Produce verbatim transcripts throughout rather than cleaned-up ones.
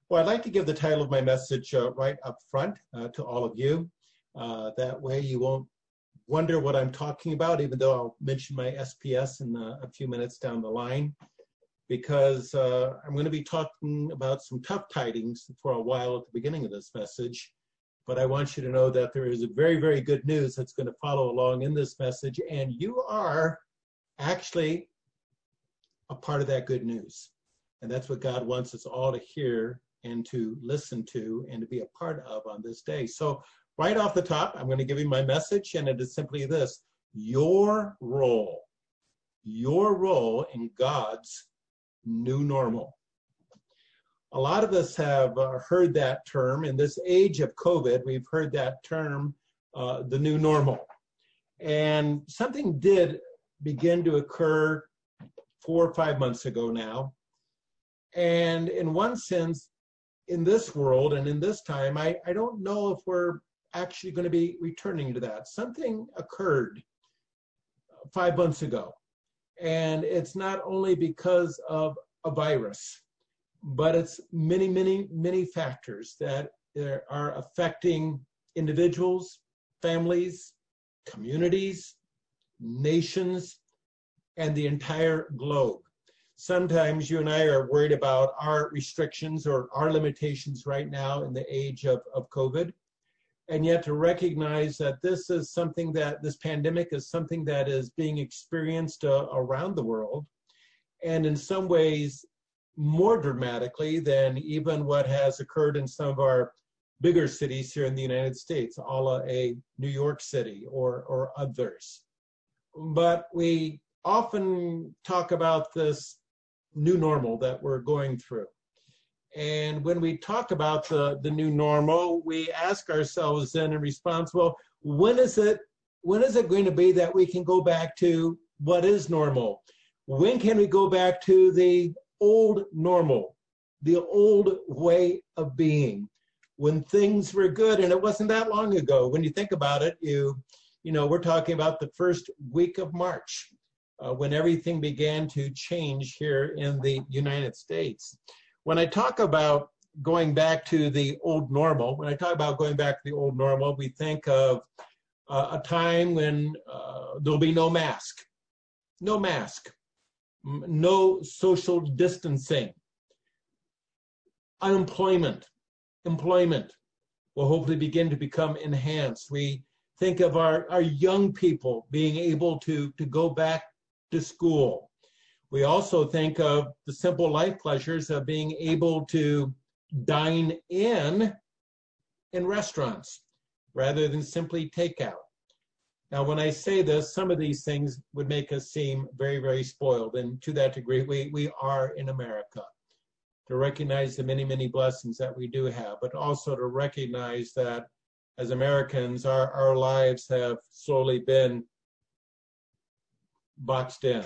Well, I'd like to give the title of my message uh, right up front uh, to all of you. Uh, that way you won't wonder what I'm talking about, even though I'll mention my S P S in uh, a few minutes down the line, because uh, I'm going to be talking about some tough tidings for a while at the beginning of this message. But I want you to know that there is a very, very good news that's going to follow along in this message, and you are actually a part of that good news. And that's what God wants us all to hear and to listen to and to be a part of on this day. So right off the top, I'm going to give you my message, and it is simply this: your role, your role in God's new normal. A lot of us have uh, heard that term. In this age of COVID, we've heard that term, uh, the new normal. And something did begin to occur four or five months ago now. And in one sense, in this world and in this time, I, I don't know if we're actually going to be returning to that. Something occurred five months ago. And it's not only because of a virus, but it's many, many, many factors that are affecting individuals, families, communities, nations, and the entire globe. Sometimes you and I are worried about our restrictions or our limitations right now in the age of, of COVID. And yet to recognize that this is something that, this pandemic is something that is being experienced uh, around the world. And in some ways, more dramatically than even what has occurred in some of our bigger cities here in the United States, a la a New York City or, or others. But we often talk about this new normal that we're going through. And when we talk about the, the new normal, we ask ourselves then in response, well, when is it, when is it going to be that we can go back to what is normal? When can we go back to the old normal, the old way of being, when things were good? And it wasn't that long ago. When you think about it, you, you know, we're talking about the first week of March, uh, when everything began to change here in the United States. When I talk about going back to the old normal, when I talk about going back to the old normal, we think of uh, a time when uh, there'll be no mask, no mask, no social distancing, unemployment, employment will hopefully begin to become enhanced. We think of our, our young people being able to, to go back to school. We also think of the simple life pleasures of being able to dine in in restaurants rather than simply takeout. Now, when I say this, some of these things would make us seem very, very spoiled. And to that degree, we, we are in America. To recognize the many, many blessings that we do have, but also to recognize that as Americans, our, our lives have slowly been boxed in.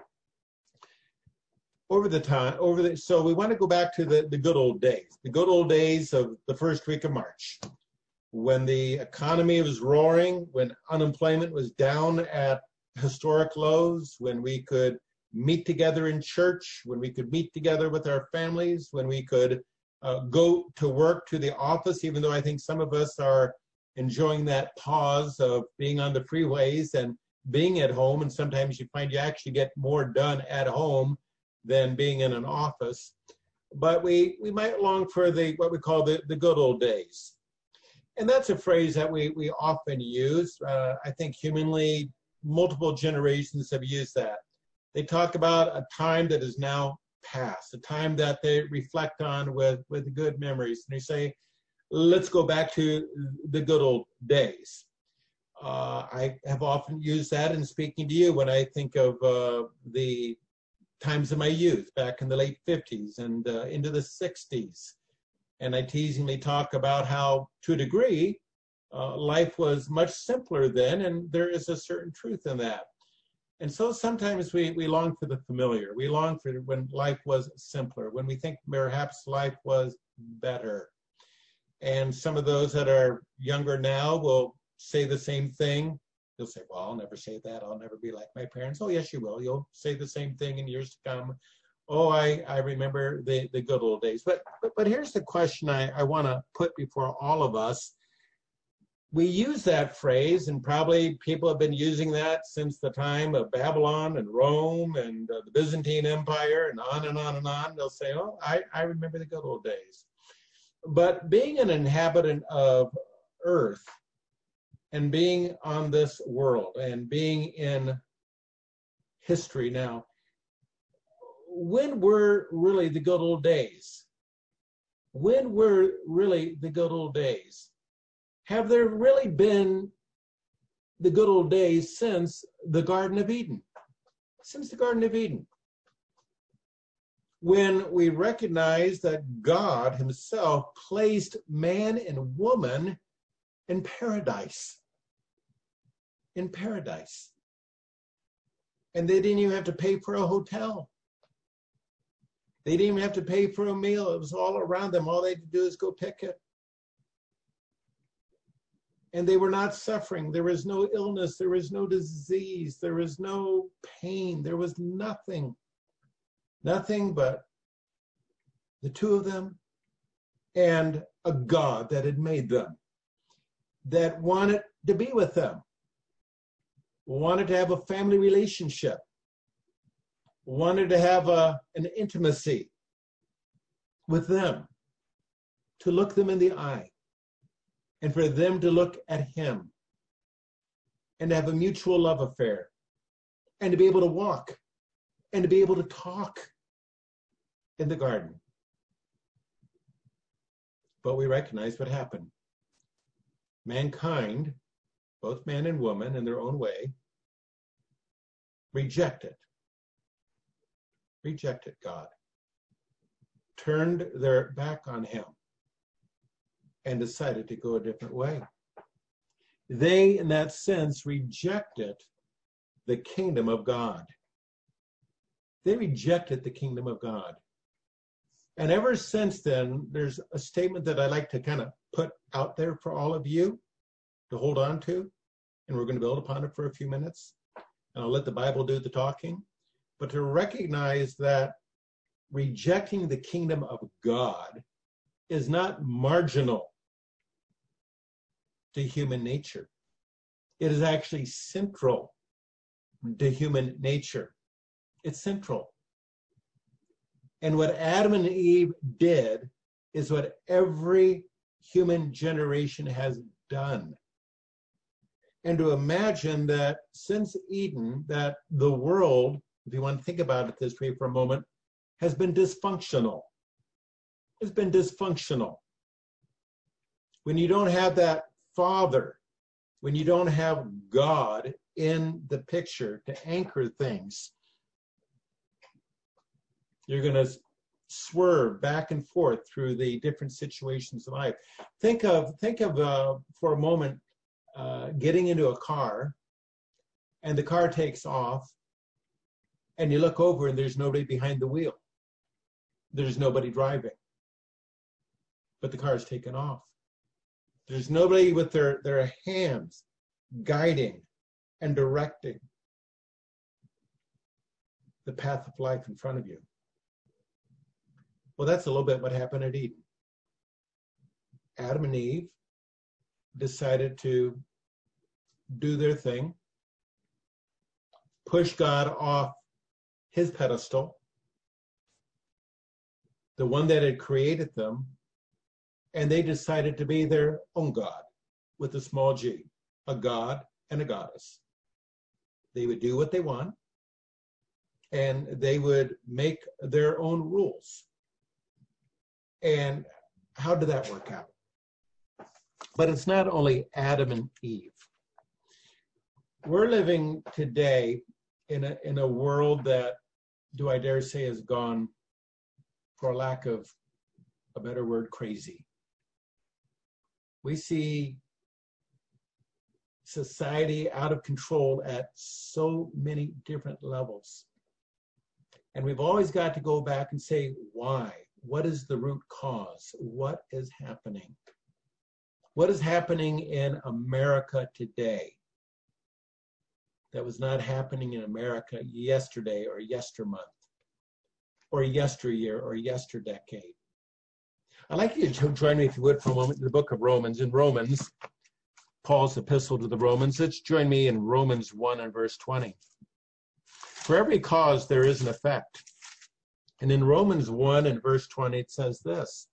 Over the time, over the, so we want to go back to the, the good old days, the good old days of the first week of March, when the economy was roaring, when unemployment was down at historic lows, when we could meet together in church, when we could meet together with our families, when we could uh, go to work, to the office, even though I think some of us are enjoying that pause of being on the freeways and being at home. And sometimes you find you actually get more done at home than being in an office. But we, we might long for the what we call the, the good old days. And that's a phrase that we, we often use. Uh, I think humanly, multiple generations have used that. They talk about a time that is now past, a time that they reflect on with, with good memories. And they say, let's go back to the good old days. Uh, I have often used that in speaking to you when I think of uh, the times of my youth back in the late fifties and uh, into the sixties. And I teasingly talk about how, to a degree, uh, life was much simpler then, and there is a certain truth in that. And so sometimes we, we long for the familiar. We long for when life was simpler, when we think perhaps life was better. And some of those that are younger now will say the same thing. They'll say, well, I'll never say that. I'll never be like my parents. Oh, yes, you will. You'll say the same thing in years to come. oh, I, I remember the, the good old days. But, but, but here's the question I, I want to put before all of us. We use that phrase, and probably people have been using that since the time of Babylon and Rome and uh, the Byzantine Empire and on and on and on. They'll say, oh, I, I remember the good old days. But being an inhabitant of earth and being on this world and being in history now, when were really the good old days? When were really the good old days? Have there really been the good old days since the Garden of Eden? Since the Garden of Eden. When we recognize that God himself placed man and woman in paradise. In paradise. And they didn't even have to pay for a hotel. They didn't even have to pay for a meal. It was all around them. All they had to do is go pick it. And they were not suffering. There was no illness. There was no disease. There was no pain. There was nothing. Nothing but the two of them and a God that had made them, that wanted to be with them, wanted to have a family relationship, wanted to have a, an intimacy with them, to look them in the eye, and for them to look at him, and to have a mutual love affair, and to be able to walk, and to be able to talk in the garden. But we recognize what happened. Mankind, both man and woman in their own way, rejected, rejected God, turned their back on him, and decided to go a different way. They, in that sense, rejected the kingdom of God. They rejected the kingdom of God. And ever since then, there's a statement that I like to kind of put out there for all of you to hold on to, and we're going to build upon it for a few minutes. And I'll let the Bible do the talking. But to recognize that rejecting the kingdom of God is not marginal to human nature. It is actually central to human nature. It's central. And what Adam and Eve did is what every human generation has done. And to imagine that since Eden, that the world, if you want to think about it this way for a moment, has been dysfunctional. It's been dysfunctional. When you don't have that Father, when you don't have God in the picture to anchor things, you're going to swerve back and forth through the different situations of life. Think of, think of uh, for a moment, uh, getting into a car, and the car takes off, and you look over and there's nobody behind the wheel. There's nobody driving, but the car is taken off. There's nobody with their, their hands guiding and directing the path of life in front of you. Well, that's a little bit what happened at Eden. Adam and Eve decided to do their thing, push God off his pedestal, the one that had created them, and they decided to be their own God with a small g, a god and a goddess. They would do what they want, and they would make their own rules. And how did that work out? But it's not only Adam and Eve. We're living today in a, in a world that, do I dare say, has gone, for lack of a better word, crazy. We see society out of control at so many different levels. And we've always got to go back and say, why? What is the root cause? What is happening? What is happening in America today that was not happening in America yesterday or yestermonth? or yesteryear or yesterdecade. I'd like you to join me, if you would, for a moment in the book of Romans. In Romans, Paul's epistle to the Romans. Let's join me in Romans one and verse twenty. For every cause there is an effect. And in Romans one and verse twenty, it says this: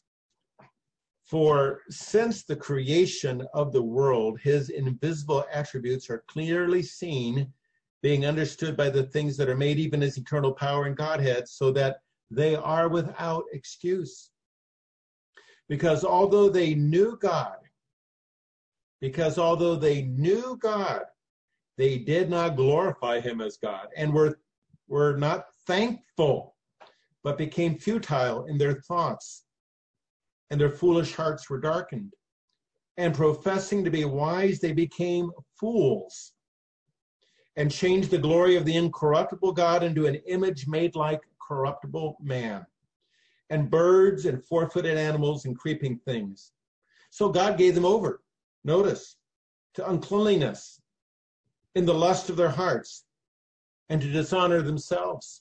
For since the creation of the world, his invisible attributes are clearly seen, being understood by the things that are made, even his eternal power and Godhead, so that they are without excuse. Because although they knew God, because although they knew God, they did not glorify him as God, and were, were not thankful, but became futile in their thoughts, and their foolish hearts were darkened. And professing to be wise, they became fools, and changed the glory of the incorruptible God into an image made like corruptible man, and birds and four-footed animals and creeping things. So God gave them over, notice, to uncleanliness in the lust of their hearts, and to dishonor themselves.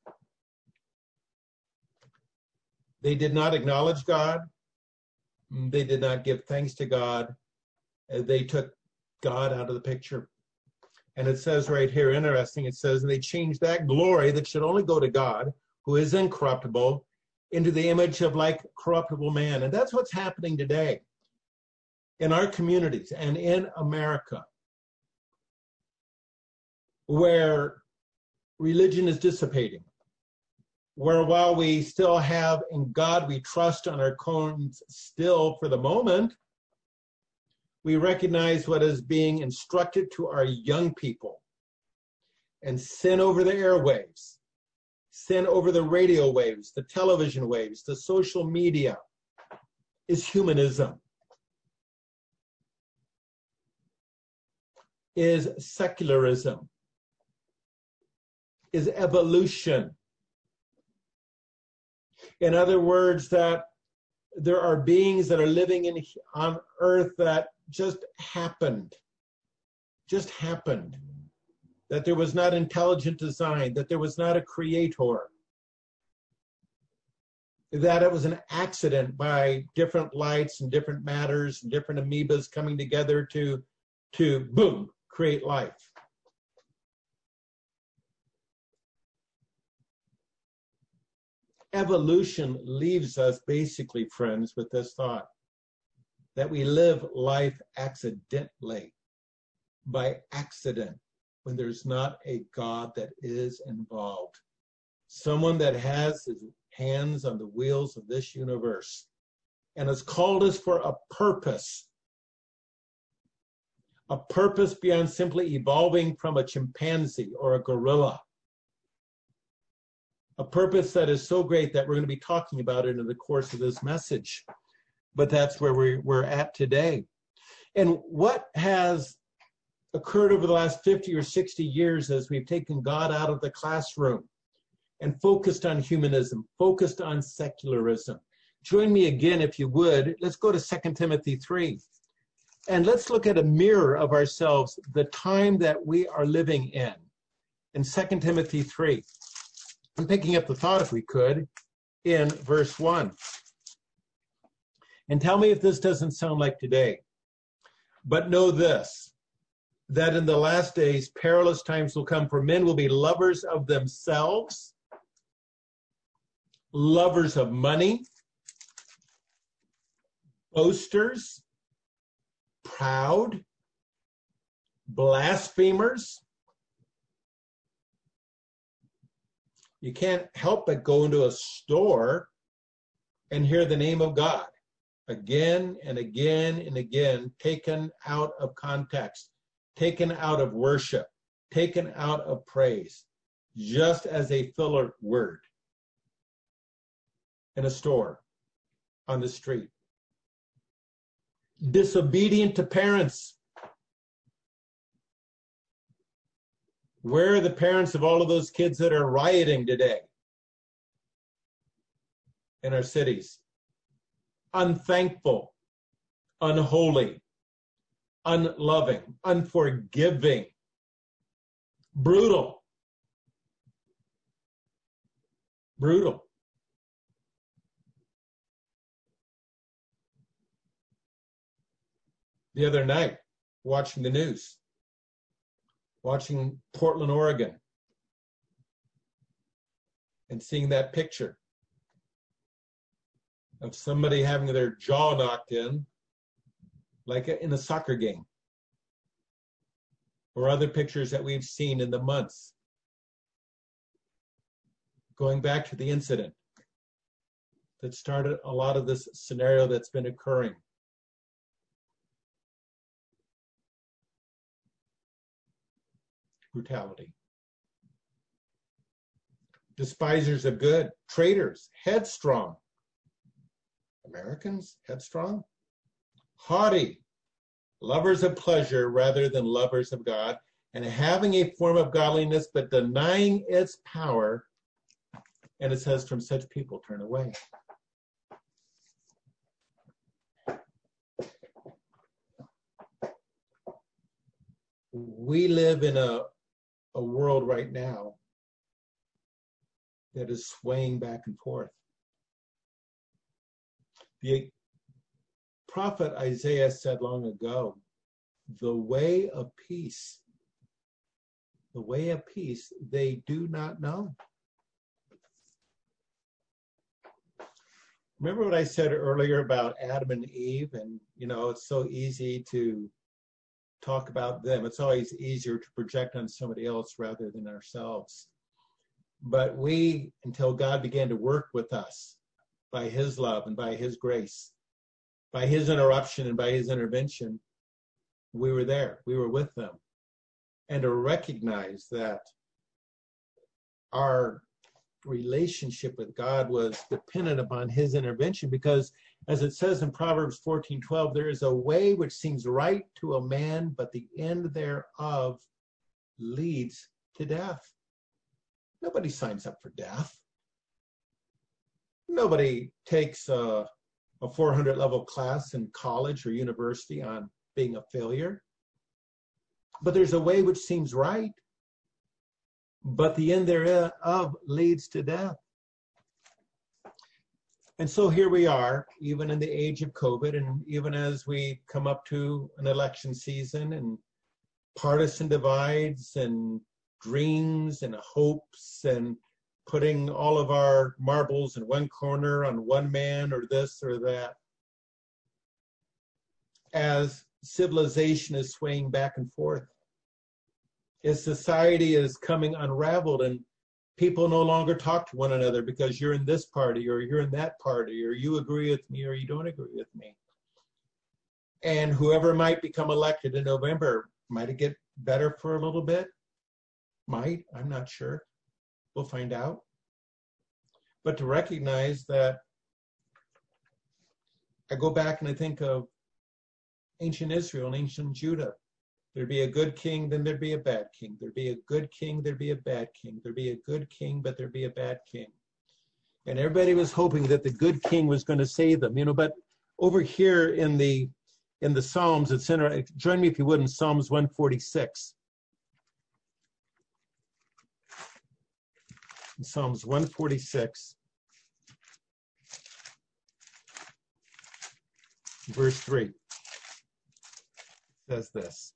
They did not acknowledge God. They did not give thanks to God. They took God out of the picture. And it says right here, interesting, it says, and they changed that glory that should only go to God, who is incorruptible, into the image of like corruptible man. And that's what's happening today in our communities and in America, where religion is dissipating, where while we still have in God we trust on our cones still for the moment, we recognize what is being instructed to our young people, and sin over the airwaves, sin over the radio waves, the television waves, the social media is humanism, is secularism, is evolution. In other words, that there are beings that are living in, on earth that just happened, just happened, that there was not intelligent design, that there was not a creator, that it was an accident by different lights and different matters and different amoebas coming together to, to boom, create life. Evolution leaves us basically, friends, with this thought that we live life accidentally, by accident, when there's not a God that is involved. Someone that has his hands on the wheels of this universe and has called us for a purpose. A purpose beyond simply evolving from a chimpanzee or a gorilla. A purpose that is so great that we're going to be talking about it in the course of this message. But that's where we're, we're at today. And what has occurred over the last fifty or sixty years as we've taken God out of the classroom and focused on humanism, focused on secularism. Join me again, if you would. Let's go to Second Timothy three. And let's look at a mirror of ourselves, the time that we are living in. In Second Timothy three. I'm picking up the thought, if we could, in verse one. And tell me if this doesn't sound like today. But know this, that in the last days perilous times will come, for men will be lovers of themselves, lovers of money, boasters, proud, blasphemers. You can't help but go into a store and hear the name of God again and again and again, taken out of context, taken out of worship, taken out of praise, just as a filler word in a store, on the street. Disobedient to parents. Where are the parents of all of those kids that are rioting today in our cities? Unthankful, unholy, unloving, unforgiving, brutal. Brutal. The other night, watching the news, watching Portland, Oregon, and seeing that picture of somebody having their jaw knocked in, like in a soccer game, or other pictures that we've seen in the months, going back to the incident that started a lot of this scenario that's been occurring. Brutality. Despisers of good, traitors, headstrong. Americans, headstrong. Haughty, lovers of pleasure rather than lovers of God, and having a form of godliness but denying its power. And it says, from such people turn away. We live in a, a world right now that is swaying back and forth. The prophet Isaiah said long ago, the way of peace, the way of peace, they do not know. Remember what I said earlier about Adam and Eve? And, you know, it's so easy to talk about them. It's always easier to project on somebody else rather than ourselves. But we, until God began to work with us by his love and by his grace, by his interruption and by his intervention, we were there. We were with them. And to recognize that our relationship with God was dependent upon his intervention, because as it says in Proverbs fourteen twelve, there is a way which seems right to a man, but the end thereof leads to death. Nobody signs up for death. Nobody takes a, a four hundred level class in college or university on being a failure. But there's a way which seems right, but the end thereof leads to death. And so here we are, even in the age of COVID, and even as we come up to an election season and partisan divides and dreams and hopes and putting all of our marbles in one corner on one man or this or that. As civilization is swaying back and forth, as society is coming unraveled and people no longer talk to one another because you're in this party or you're in that party or you agree with me or you don't agree with me. And whoever might become elected in November, might it get better for a little bit? Might, I'm not sure. We'll find out. But to recognize that, I go back and I think of ancient Israel and ancient Judah. There'd be a good king, then there'd be a bad king. There'd be a good king, there'd be a bad king. There'd be a good king, but there'd be a bad king. And everybody was hoping that the good king was going to save them, you know. But over here in the in the Psalms, it's in, join me if you would in Psalms one forty-six. In Psalms one forty-six, verse three, says this: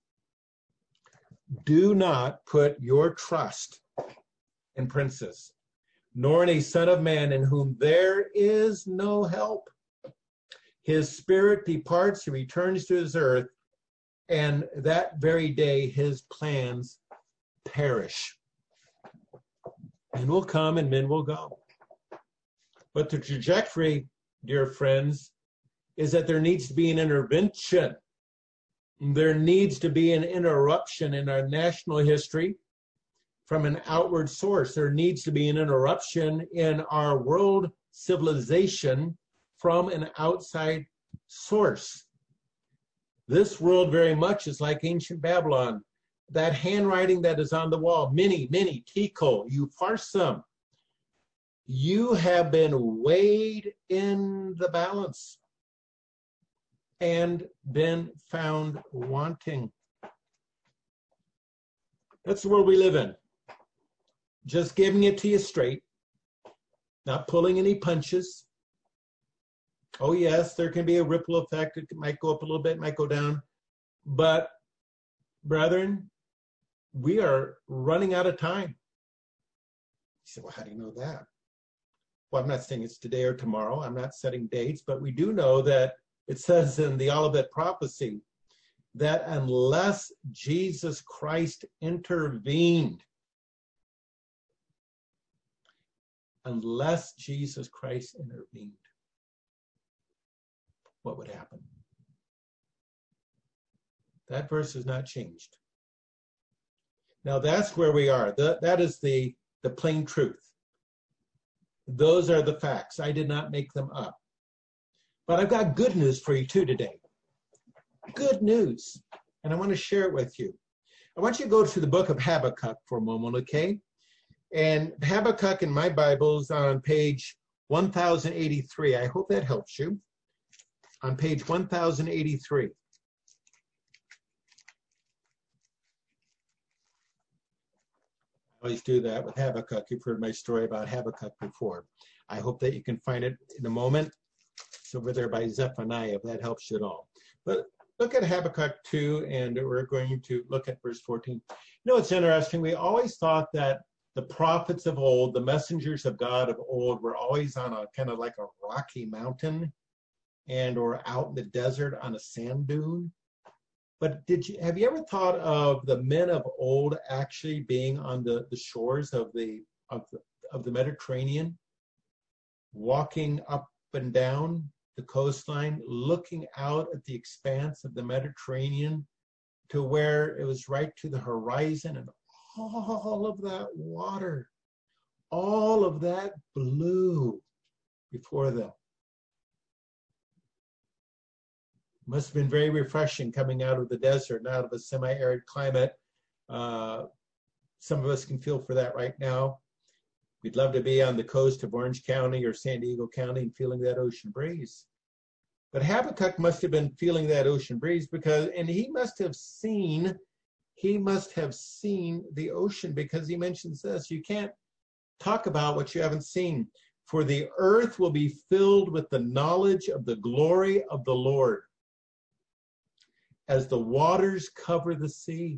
do not put your trust in princes, nor in a son of man in whom there is no help. His spirit departs, he returns to his earth, and that very day his plans perish. And will come and men will go. But the trajectory, dear friends, is that there needs to be an intervention. There needs to be an interruption in our national history from an outward source. There needs to be an interruption in our world civilization from an outside source. This world very much is like ancient Babylon. That handwriting that is on the wall, many, many, Tekel, Upharsin, you have been weighed in the balance and been found wanting. That's the world we live in. Just giving it to you straight. not pulling any punches. Oh, yes, there can be a ripple effect. It might go up a little bit, might go down. But, brethren, we are running out of time. You say, well, how do you know that? Well, I'm not saying it's today or tomorrow. I'm not setting dates, but we do know that it says in the Olivet prophecy that unless Jesus Christ intervened, unless Jesus Christ intervened, what would happen? That verse has not changed. Now that's where we are. That, that is the, the plain truth. Those are the facts. I did not make them up. But I've got good news for you too today. Good news. And I want to share it with you. I want you to go to the book of Habakkuk for a moment, okay? And Habakkuk in my Bible is on page one thousand eighty-three. I hope that helps you. On page one thousand eighty-three. I always do that with Habakkuk. You've heard my story about Habakkuk before. I hope that you can find it in a moment. It's over there by Zephaniah, if that helps you at all. But look at Habakkuk two, and we're going to look at verse fourteen. You know, it's interesting. We always thought that the prophets of old, the messengers of God of old, were always on a kind of like a rocky mountain and or out in the desert on a sand dune. But did you have you ever thought of the men of old actually being on the, the shores of the, of the of the Mediterranean, walking up and down the coastline, looking out at the expanse of the Mediterranean to where it was right to the horizon, and all of that water, all of that blue before them? Must have been very refreshing coming out of the desert and out of a semi-arid climate. Uh, some of us can feel for that right now. We'd love to be on the coast of Orange County or San Diego County and feeling that ocean breeze. But Habakkuk must have been feeling that ocean breeze because, and he must have seen, he must have seen the ocean, because he mentions this: you can't talk about what you haven't seen. For the earth will be filled with the knowledge of the glory of the Lord, as the waters cover the sea.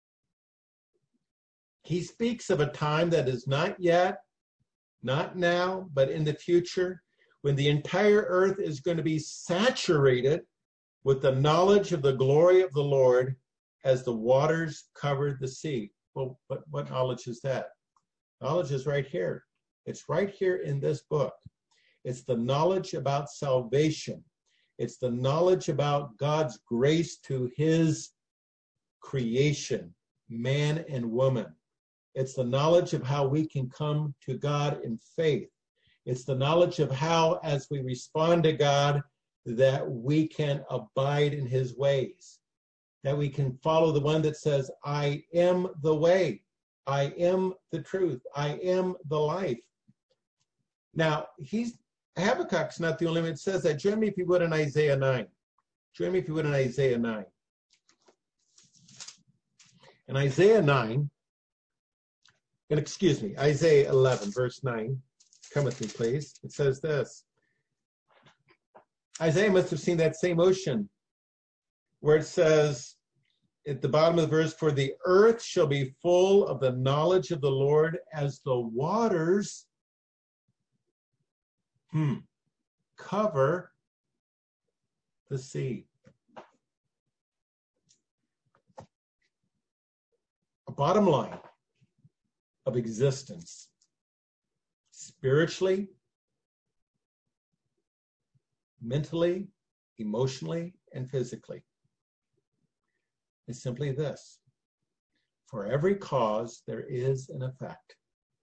He speaks of a time that is not yet, not now, but in the future, when the entire earth is going to be saturated with the knowledge of the glory of the Lord as the waters cover the sea. Well, but what knowledge is that? Knowledge is right here. It's right here in this book. It's the knowledge about salvation. It's the knowledge about God's grace to his creation, man and woman. It's the knowledge of how we can come to God in faith. It's the knowledge of how, as we respond to God, that we can abide in his ways, that we can follow the one that says, I am the way, I am the truth, I am the life. Now, he's Habakkuk's not the only one that says that. Join me if you would in Isaiah nine. Join me if you would in Isaiah nine. In Isaiah nine, and excuse me, Isaiah eleven, verse nine. Come with me, please. It says this. Isaiah must have seen that same ocean where it says at the bottom of the verse, for the earth shall be full of the knowledge of the Lord as the waters hmm, cover the sea. A bottom line of existence, spiritually, mentally, emotionally, and physically, is simply this: for every cause there is an effect.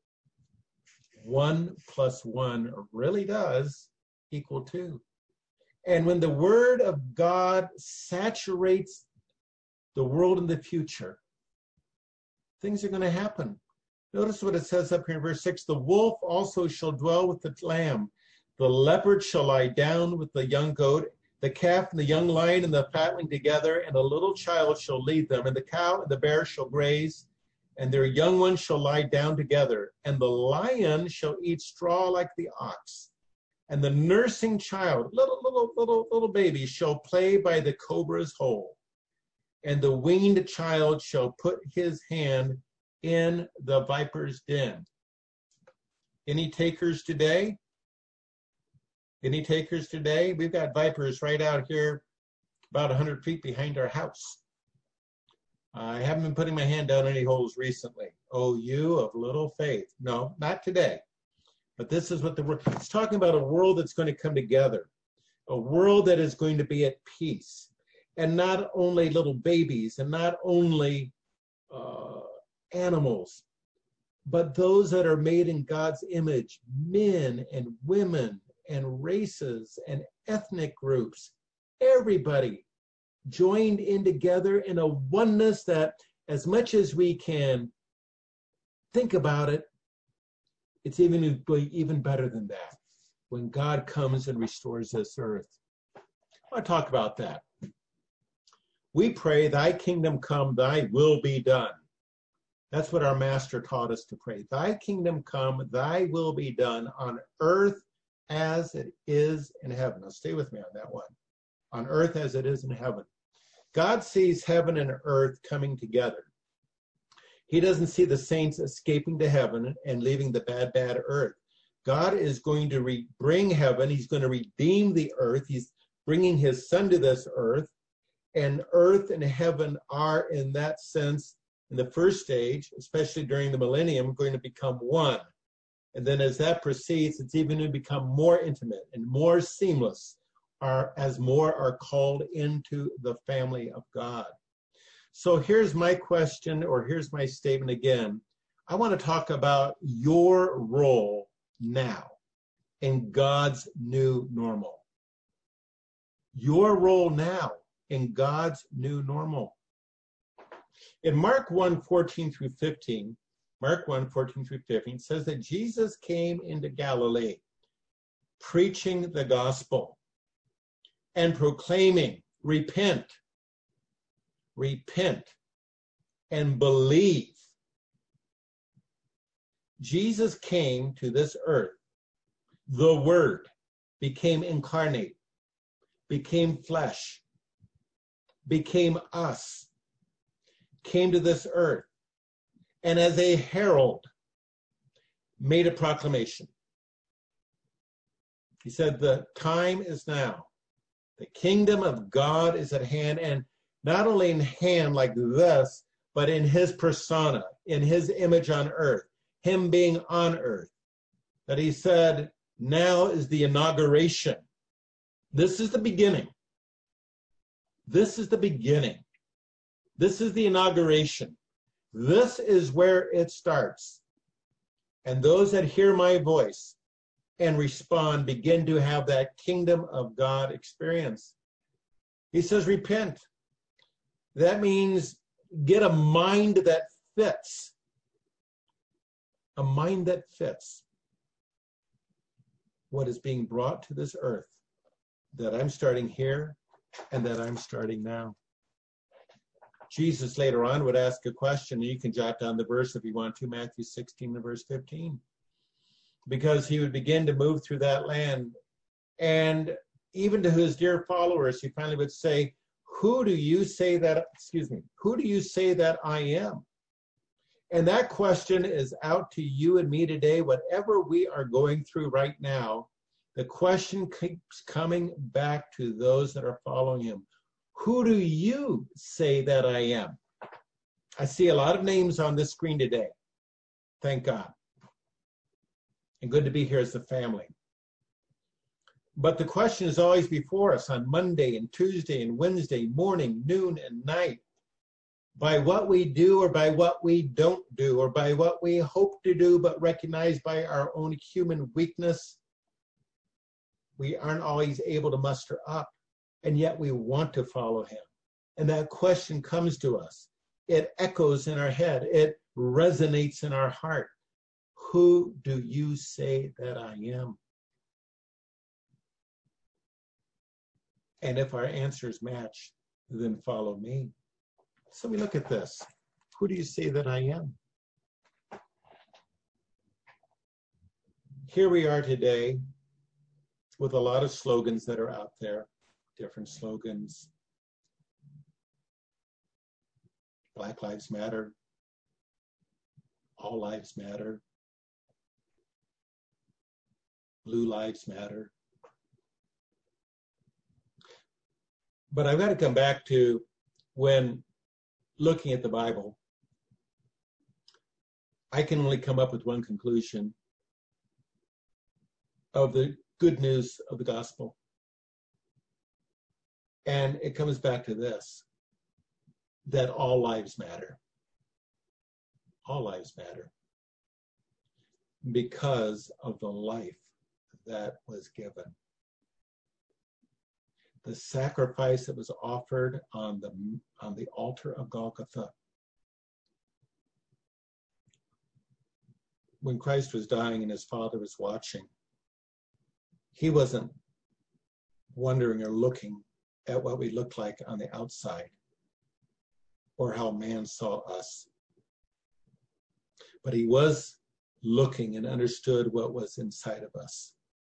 One plus one really does equal two. And when the word of God saturates the world in the future, things are going to happen. Notice what it says up here in verse six. The wolf also shall dwell with the lamb. The leopard shall lie down with the young goat. The calf and the young lion and the fatling together, and a little child shall lead them. And the cow and the bear shall graze, and their young ones shall lie down together, and the lion shall eat straw like the ox, and the nursing child, little, little, little, little baby, shall play by the cobra's hole, and the weaned child shall put his hand in the viper's den. Any takers today? Any takers today? We've got vipers right out here about one hundred feet behind our house. I haven't been putting my hand down any holes recently. Oh, you of little faith. No, not today. But this is what the word, it's talking about a world that's going to come together, a world that is going to be at peace. And not only little babies and not only uh, animals, but those that are made in God's image, men and women and races and ethnic groups, everybody joined in together in a oneness that, as much as we can think about it, it's even, even better than that when God comes and restores this earth. I want to talk about that. We pray, thy kingdom come, thy will be done. That's what our master taught us to pray. Thy kingdom come, thy will be done on earth as it is in heaven. Now stay with me on that one. On earth as it is in heaven. God sees heaven and earth coming together. He doesn't see the saints escaping to heaven and leaving the bad, bad earth. God is going to re- bring heaven. He's going to redeem the earth. He's bringing his son to this earth. And earth and heaven are, in that sense, in the first stage, especially during the millennium, going to become one. And then as that proceeds, it's even going to become more intimate and more seamless are, as more are called into the family of God. So here's my question, or here's my statement again. I want to talk about your role now in God's new normal. Your role now in God's new normal. In Mark one, fourteen through fifteen, Mark one, fourteen through fifteen says that Jesus came into Galilee preaching the gospel and proclaiming, repent, repent, and believe. Jesus came to this earth. The Word became incarnate, became flesh, became us, came to this earth, and as a herald, made a proclamation. He said, the time is now. The kingdom of God is at hand, and not only in hand like this, but in his persona, in his image on earth, him being on earth. That he said, now is the inauguration. This is the beginning. This is the beginning. This is the inauguration. This is where it starts. And those that hear my voice and respond begin to have that kingdom of God experience. He says, repent. That means get a mind that fits. A mind that fits what is being brought to this earth, that I'm starting here and that I'm starting now. Jesus later on would ask a question, and you can jot down the verse if you want to, Matthew sixteen and verse fifteen. Because he would begin to move through that land. And even to his dear followers, he finally would say, who do you say that, excuse me, who do you say that I am? And that question is out to you and me today, whatever we are going through right now. The question keeps coming back to those that are following him. Who do you say that I am? I see a lot of names on this screen today. Thank God. And good to be here as a family. But the question is always before us on Monday and Tuesday and Wednesday, morning, noon, and night. By what we do or by what we don't do, or by what we hope to do but recognize by our own human weakness, we aren't always able to muster up, and yet we want to follow him. And that question comes to us. It echoes in our head. It resonates in our heart. Who do you say that I am? And if our answers match, then follow me. So we look at this. Who do you say that I am? here we are today with a lot of slogans that are out there, different slogans. Black Lives Matter. All lives matter. Blue lives matter. But I've got to come back to when looking at the Bible, I can only come up with one conclusion of the good news of the gospel. And it comes back to this, that all lives matter. All lives matter because of the life that was given. The sacrifice that was offered on the, on the altar of Golgotha. When Christ was dying and his Father was watching, he wasn't wondering or looking at what we looked like on the outside or how man saw us. But he was looking and understood what was inside of us.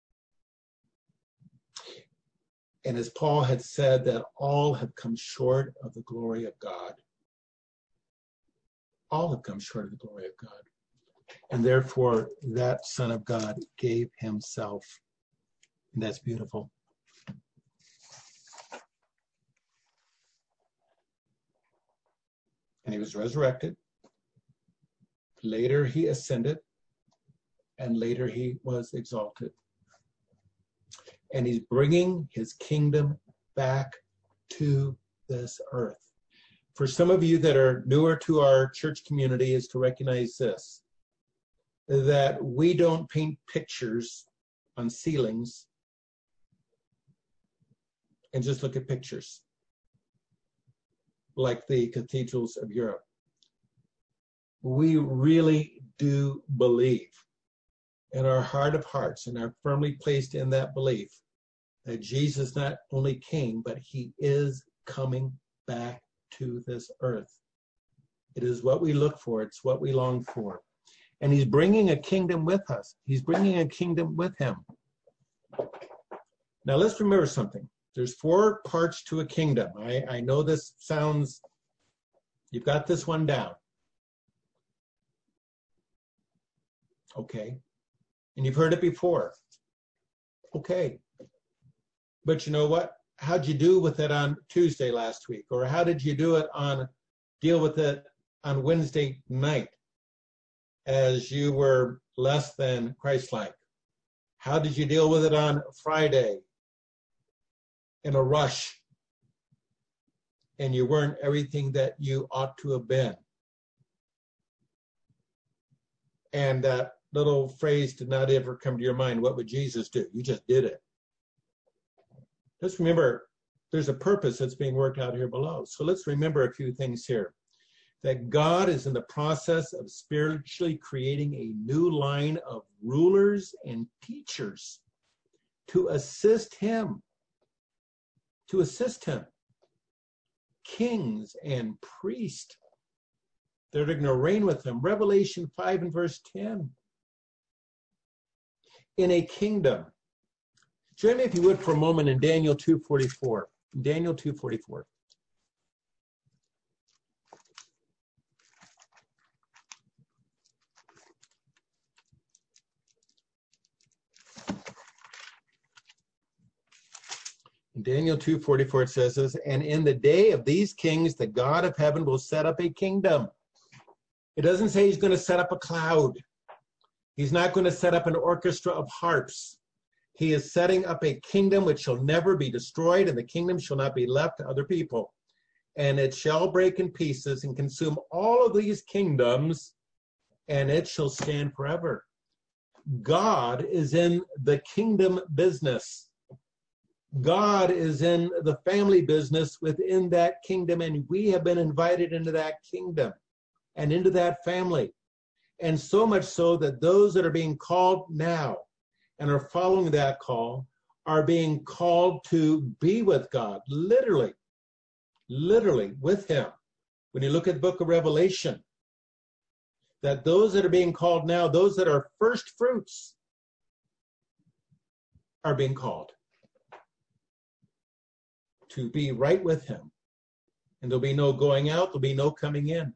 And as Paul had said, that all have come short of the glory of God. All have come short of the glory of God. And therefore, that Son of God gave himself. And that's beautiful. And he was resurrected. Later he ascended. And later he was exalted. And he's bringing his kingdom back to this earth. For some of you that are newer to our church community is to recognize this, that we don't paint pictures on ceilings and just look at pictures like the cathedrals of Europe. We really do believe in our heart of hearts and are firmly placed in that belief that Jesus not only came, but he is coming back to this earth. It is what we look for. It's what we long for. And he's bringing a kingdom with us. He's bringing a kingdom with him. Now let's remember something. There's four parts to a kingdom. I, I know this sounds, you've got this one down. Okay. And you've heard it before. Okay. But you know what? How'd you do with it on Tuesday last week? Or how did you do it on, deal with it on Wednesday night as you were less than Christ-like? How did you deal with it on Friday in a rush and you weren't everything that you ought to have been? And that little phrase did not ever come to your mind. What would Jesus do? You just did it. Let's remember there's a purpose that's being worked out here below. So let's remember a few things here. That God is in the process of spiritually creating a new line of rulers and teachers to assist him. To assist him. Kings and priests. They're going to reign with him. Revelation five and verse ten. In a kingdom. Join me, if you would, for a moment in Daniel two forty-four. Daniel two forty-four. In Daniel two forty-four it says this, and in the day of these kings, the God of heaven will set up a kingdom. It doesn't say he's going to set up a cloud. He's not going to set up an orchestra of harps. He is setting up a kingdom which shall never be destroyed, and the kingdom shall not be left to other people. And it shall break in pieces and consume all of these kingdoms, and it shall stand forever. God is in the kingdom business. God is in the family business within that kingdom, and we have been invited into that kingdom and into that family. And so much so that those that are being called now and are following that call are being called to be with God, literally, literally with him. When you look at the book of Revelation, that those that are being called now, those that are first fruits, are being called to be right with him. And there'll be no going out, there'll be no coming in.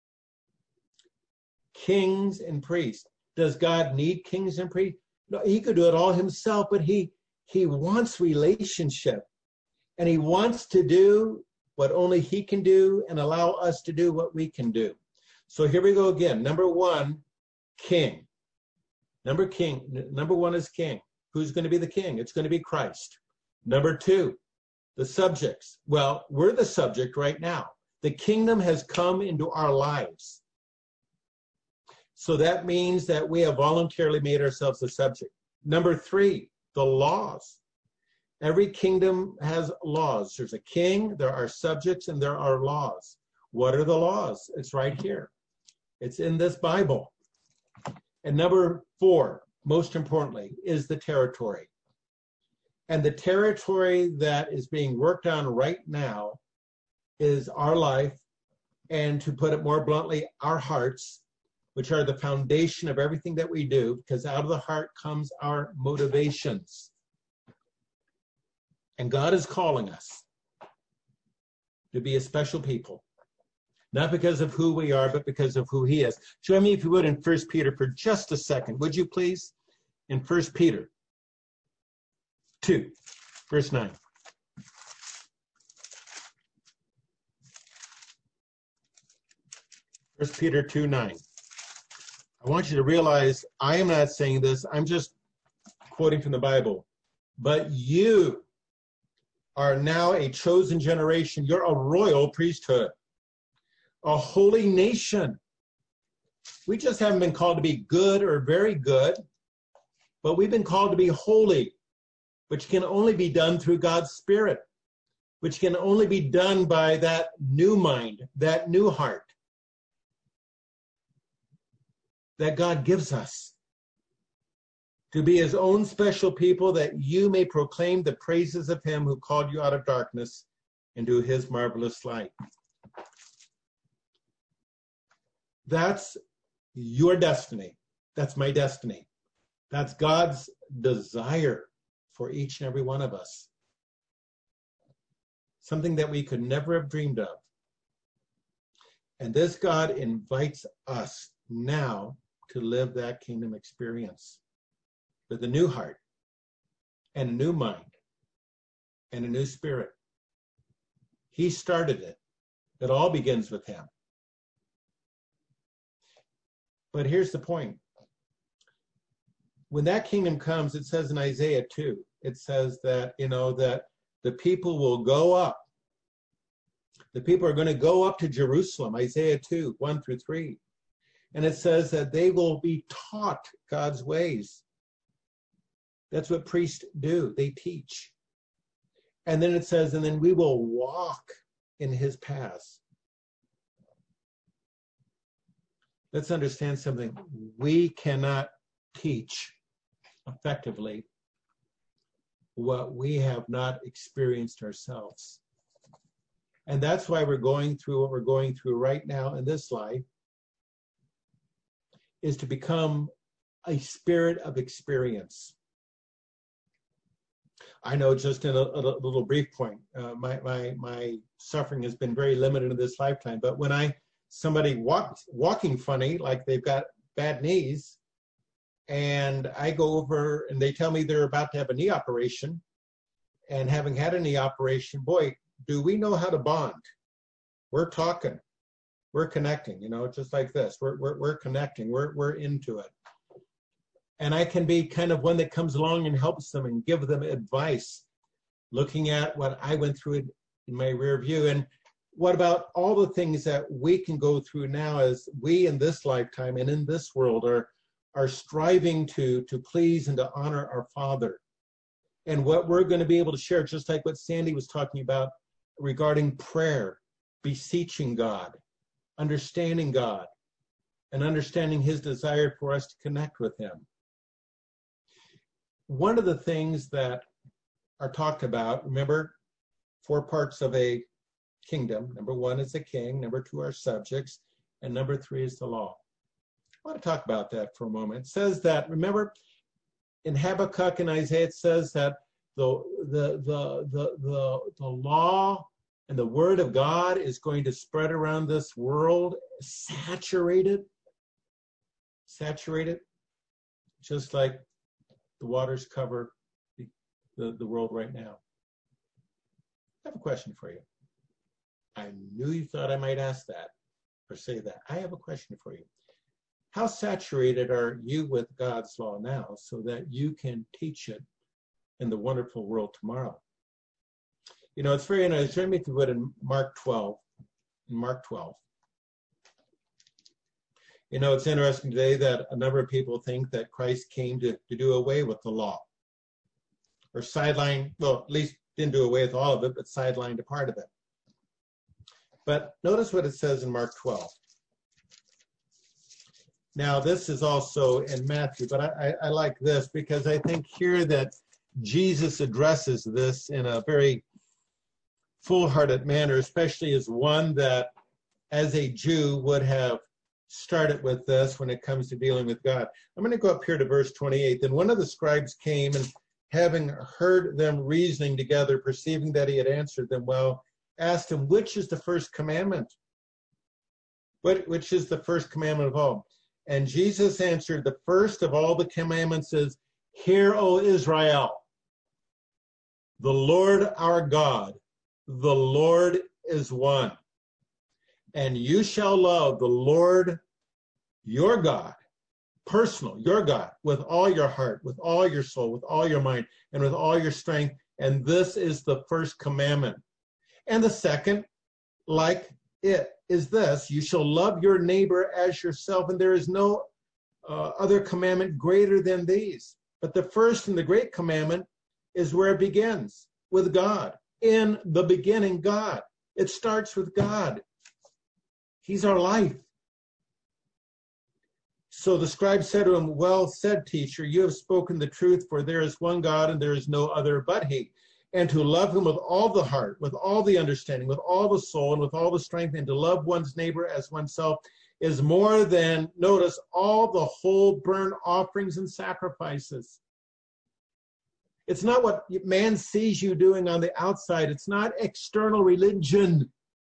Kings and priests. Does God need kings and priests? No, he could do it all himself, but he, he wants relationship. And he wants to do what only he can do and allow us to do what we can do. So here we go again. Number one, king. Number king. Number one is king. Who's going to be the king? It's going to be Christ. Number two, the subjects. Well, we're the subject right now. The kingdom has come into our lives. So that means that we have voluntarily made ourselves the subject. Number three, the laws. Every kingdom has laws. There's a king, there are subjects, and there are laws. What are the laws? It's right here. It's in this Bible. And number four, most importantly, is the territory. And the territory that is being worked on right now is our life, and to put it more bluntly, our hearts, which are the foundation of everything that we do, because out of the heart comes our motivations. And God is calling us to be a special people, not because of who we are, but because of who he is. Join me, if you would, in First Peter for just a second. Would you please? In First Peter two, verse nine. First Peter two, nine. I want you to realize I am not saying this. I'm just quoting from the Bible. But you are now a chosen generation. You're a royal priesthood, a holy nation. We just haven't been called to be good or very good, but we've been called to be holy, which can only be done through God's Spirit, which can only be done by that new mind, that new heart that God gives us, to be his own special people, that you may proclaim the praises of him who called you out of darkness into his marvelous light. That's your destiny. That's my destiny. That's God's desire for each and every one of us. Something that we could never have dreamed of. And this God invites us now to live that kingdom experience with a new heart and a new mind and a new spirit. He started it. It all begins with him. But here's the point. When that kingdom comes, it says in Isaiah two, it says that, you know, that the people will go up. The people are going to go up to Jerusalem, Isaiah two, one through three. And it says that they will be taught God's ways. That's what priests do. They teach. And then it says, and then we will walk in his paths. Let's understand something. We cannot teach effectively what we have not experienced ourselves. And that's why we're going through what we're going through right now in this life, is to become a spirit of experience. I know, just in a, a little brief point, uh, my, my, my suffering has been very limited in this lifetime, but when I, somebody walks, walking funny, like they've got bad knees, and I go over and they tell me they're about to have a knee operation, and having had a knee operation, boy, do we know how to bond. We're talking, we're connecting, you know, just like this. We're, we're, we're connecting, we're, we're into it. And I can be kind of one that comes along and helps them and give them advice, looking at what I went through in, in my rear view. And what about all the things that we can go through now as we in this lifetime and in this world are, are striving to, to please and to honor our Father. And what we're going to be able to share, just like what Sandy was talking about regarding prayer, beseeching God, understanding God, and understanding his desire for us to connect with him. One of the things that are talked about, remember, four parts of a kingdom. Number one is the king, number two are subjects, and number three is the law. I want to talk about that for a moment. It says that, remember, in Habakkuk and Isaiah, it says that the, the, the, the, the, the law and the word of God is going to spread around this world, saturated, saturated, just like the waters cover the, the, the world right now. I have a question for you. I knew you thought I might ask that or say that. I have a question for you. How saturated are you with God's law now so that you can teach it in the wonderful world tomorrow? You know, it's very interesting. Turn me to it in Mark twelve. In Mark twelve. You know, it's interesting today that a number of people think that Christ came to, to do away with the law. Or sideline, well, at least didn't do away with all of it, but sidelined a part of it. But notice what it says in Mark twelve. Now, this is also in Matthew, but I, I, I like this because I think here that Jesus addresses this in a very full-hearted manner, especially as one that, as a Jew, would have started with this when it comes to dealing with God. I'm going to go up here to verse twenty-eight. Then one of the scribes came, and having heard them reasoning together, perceiving that he had answered them well, asked him, which is the first commandment? What, which is the first commandment of all? And Jesus answered, the first of all the commandments is, hear, O Israel, the Lord our God, the Lord is one. And you shall love the Lord your God, personal, your God, with all your heart, with all your soul, with all your mind, and with all your strength. And this is the first commandment. And the second, like it, is this: you shall love your neighbor as yourself, and there is no uh, other commandment greater than these. But the first and the great commandment is where it begins, with God. In the beginning, God. It starts with God. He's our life. So the scribe said to him, well said, teacher, you have spoken the truth, for there is one God and there is no other but he. And to love him with all the heart, with all the understanding, with all the soul, and with all the strength, and to love one's neighbor as oneself is more than, notice, all the whole burnt offerings and sacrifices. It's not what man sees you doing on the outside. It's not external religion.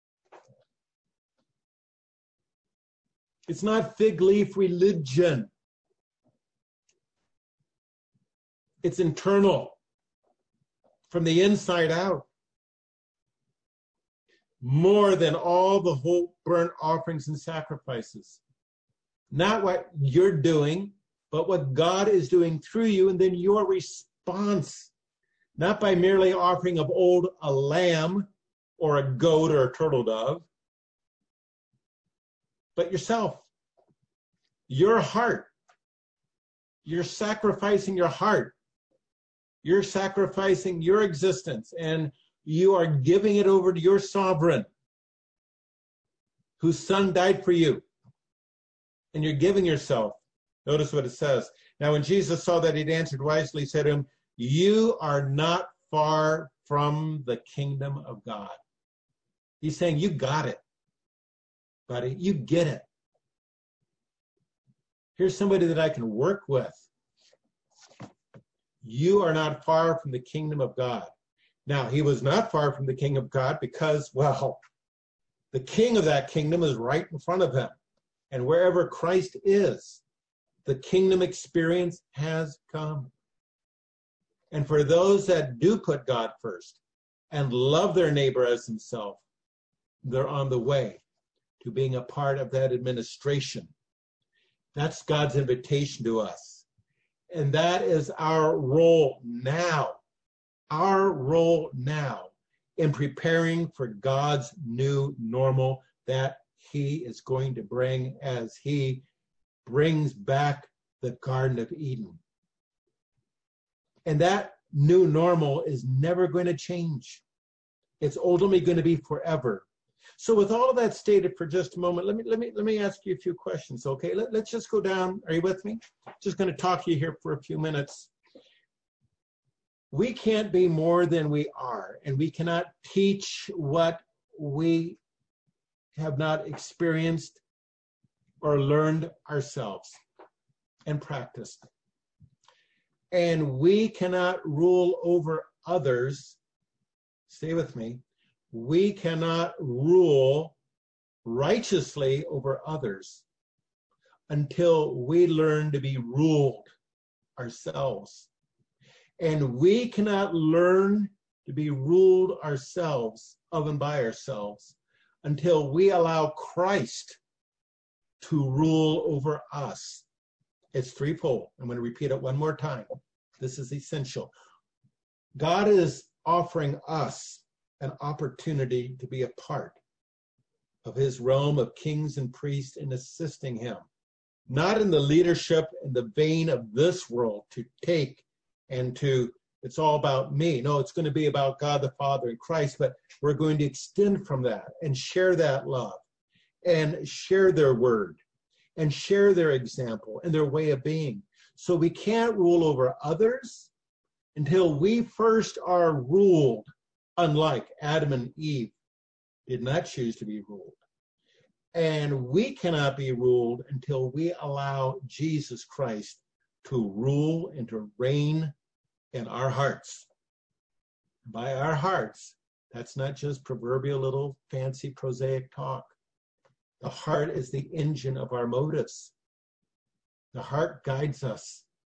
It's not fig leaf religion. It's internal. From the inside out. More than all the whole burnt offerings and sacrifices. Not what you're doing, but what God is doing through you, and then your response. Not by merely offering of old a lamb or a goat or a turtle dove, but yourself. Your heart. You're sacrificing your heart. You're sacrificing your existence, and you are giving it over to your sovereign, whose son died for you. And you're giving yourself. Notice what it says. Now, when Jesus saw that he'd answered wisely, he said to him, you are not far from the kingdom of God. He's saying, you got it, buddy. You get it. Here's somebody that I can work with. You are not far from the kingdom of God. Now, he was not far from the kingdom of God because, well, the king of that kingdom is right in front of him. And wherever Christ is, the kingdom experience has come. And for those that do put God first and love their neighbor as himself, they're on the way to being a part of that administration. That's God's invitation to us. And that is our role now, our role now in preparing for God's new normal that he is going to bring as he brings back the Garden of Eden. And that new normal is never going to change. It's ultimately going to be forever. So with all of that stated for just a moment, let me let me let me ask you a few questions, okay? Let, let's just go down. Are you with me? Just going to talk to you here for a few minutes. We can't be more than we are, and we cannot teach what we have not experienced or learned ourselves and practiced. And we cannot rule over others. Stay with me. We cannot rule righteously over others until we learn to be ruled ourselves. And we cannot learn to be ruled ourselves, of and by ourselves, until we allow Christ to rule over us. It's threefold. I'm going to repeat it one more time. This is essential. God is offering us an opportunity to be a part of his realm of kings and priests in assisting him, not in the leadership in the vein of this world to take and to, it's all about me. No, it's going to be about God the Father and Christ, but we're going to extend from that and share that love and share their word and share their example and their way of being. So we can't rule over others until we first are ruled, unlike Adam and Eve did not choose to be ruled. And we cannot be ruled until we allow Jesus Christ to rule and to reign in our hearts. By our hearts, that's not just proverbial little fancy prosaic talk. The heart is the engine of our motives. The heart guides us.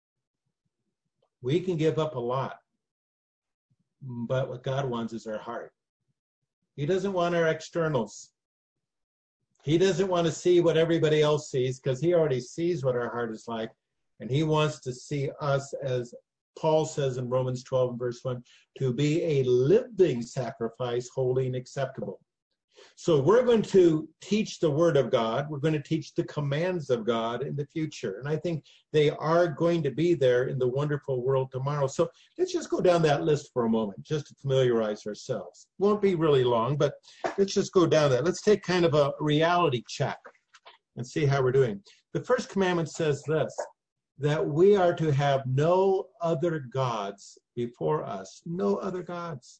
We can give up a lot, but what God wants is our heart. He doesn't want our externals. He doesn't want to see what everybody else sees, because he already sees what our heart is like. And he wants to see us, as Paul says in Romans twelve and verse one, to be a living sacrifice, holy and acceptable. So we're going to teach the word of God. We're going to teach the commands of God in the future. And I think they are going to be there in the wonderful world tomorrow. So let's just go down that list for a moment, just to familiarize ourselves. Won't be really long, but let's just go down that. Let's take kind of a reality check and see how we're doing. The first commandment says this, that we are to have no other gods before us. No other gods.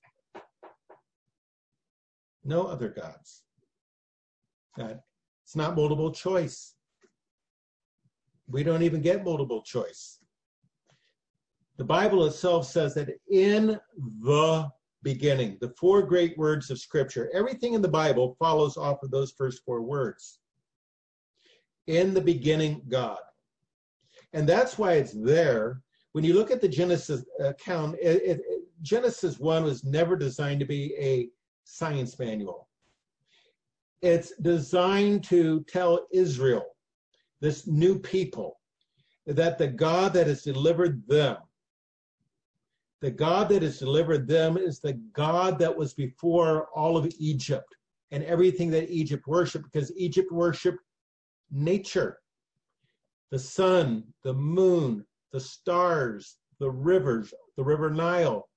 No other gods. That it's not multiple choice. We don't even get multiple choice. The Bible itself says that in the beginning, the four great words of Scripture, everything in the Bible follows off of those first four words. In the beginning, God. And that's why it's there. When you look at the Genesis account, it, it, Genesis one was never designed to be a science manual. It's designed to tell Israel, this new people, that the God that has delivered them, the God that has delivered them is the God that was before all of Egypt and everything that Egypt worshiped, because Egypt worshiped nature, the sun, the moon, the stars, the rivers, the river Nile.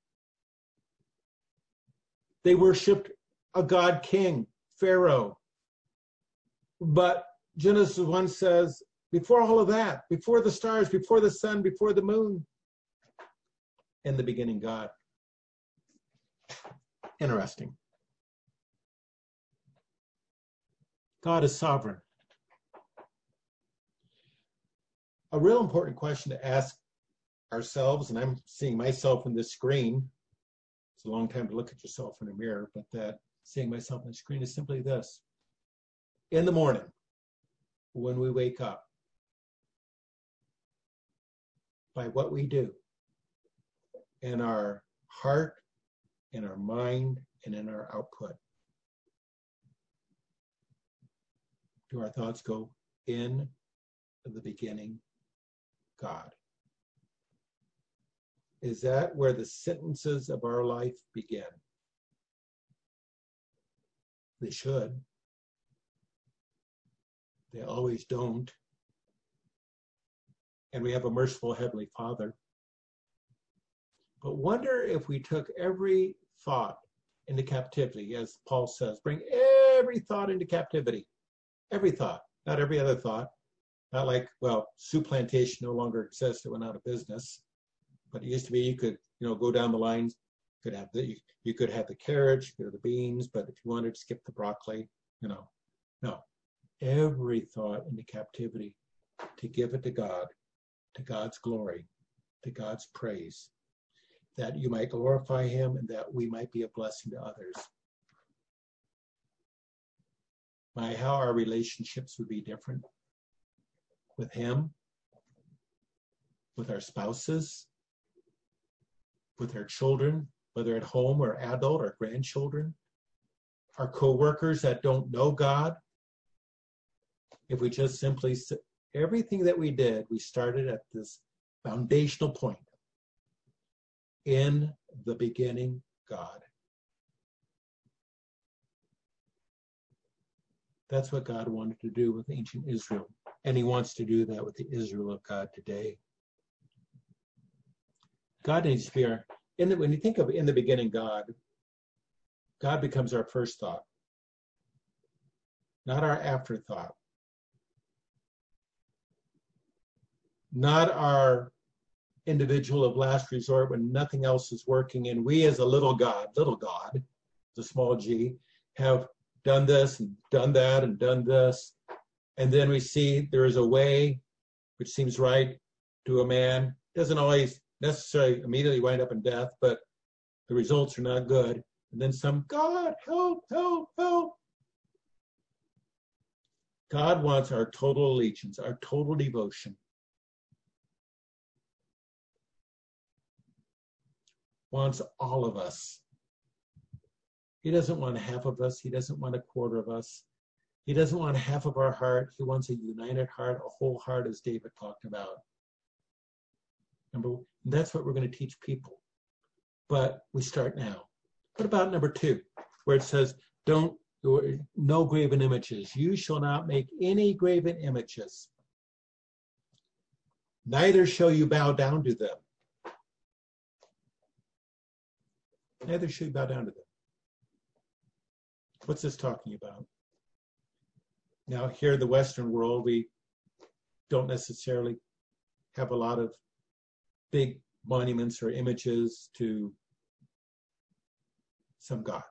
They worshipped a god king, Pharaoh. But Genesis one says, before all of that, before the stars, before the sun, before the moon, in the beginning, God. Interesting. God is sovereign. A real important question to ask ourselves, and I'm seeing myself in this screen. It's a long time to look at yourself in a mirror, but that seeing myself on the screen is simply this. In the morning, when we wake up, by what we do, in our heart, in our mind, and in our output, do our thoughts go in the beginning, God? Is that where the sentences of our life begin? They should. They always don't. And we have a merciful Heavenly Father. But wonder if we took every thought into captivity, as Paul says, bring every thought into captivity. Every thought, not every other thought. Not like, well, Sioux Plantation no longer exists, it went out of business. But it used to be you could, you know, go down the lines, could have the, you could have the carrots, you could have the beans, but if you wanted to skip the broccoli, you know, no. Every thought into captivity, to give it to God, to God's glory, to God's praise, that you might glorify him and that we might be a blessing to others. My, how our relationships would be different with him, with our spouses, with our children, whether at home or adult or grandchildren, our co-workers that don't know God. If we just simply, everything that we did, we started at this foundational point. In the beginning, God. That's what God wanted to do with ancient Israel. And he wants to do that with the Israel of God today. God needs to be our, in the, when you think of in the beginning God, God becomes our first thought, not our afterthought, not our individual of last resort when nothing else is working. And we as a little God, little God, the small g, have done this and done that and done this. And then we see there is a way which seems right to a man. Doesn't always necessarily immediately wind up in death, but the results are not good. And then some, God, help, help, help. God wants our total allegiance, our total devotion. Wants all of us. He doesn't want half of us. He doesn't want a quarter of us. He doesn't want half of our heart. He wants a united heart, a whole heart, as David talked about. Number, that's what we're going to teach people. But we start now. What about number two, where it says, don't, no graven images. You shall not make any graven images. Neither shall you bow down to them. Neither shall you bow down to them. What's this talking about? Now, here in the Western world, we don't necessarily have a lot of big monuments or images to some God.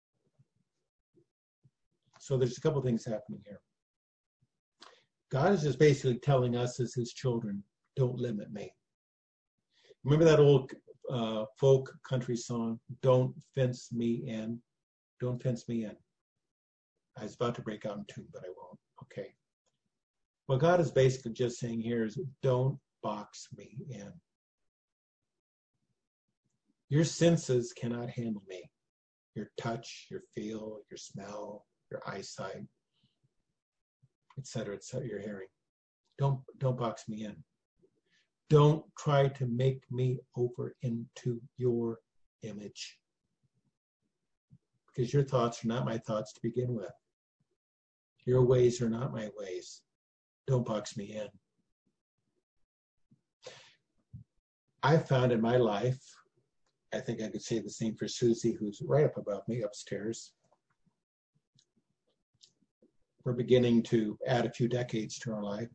So there's a couple things happening here. God is just basically telling us as his children, don't limit me. Remember that old uh, folk country song, don't fence me in, don't fence me in. I was about to break out in tune, but I won't. Okay. What God is basically just saying here is, don't box me in. Your senses cannot handle me. Your touch, your feel, your smell, your eyesight, et cetera, et cetera, your hearing. Don't, don't box me in. Don't try to make me over into your image. Because your thoughts are not my thoughts to begin with. Your ways are not my ways. Don't box me in. I found in my life, I think I could say the same for Susie, who's right up above me upstairs. We're beginning to add a few decades to our life.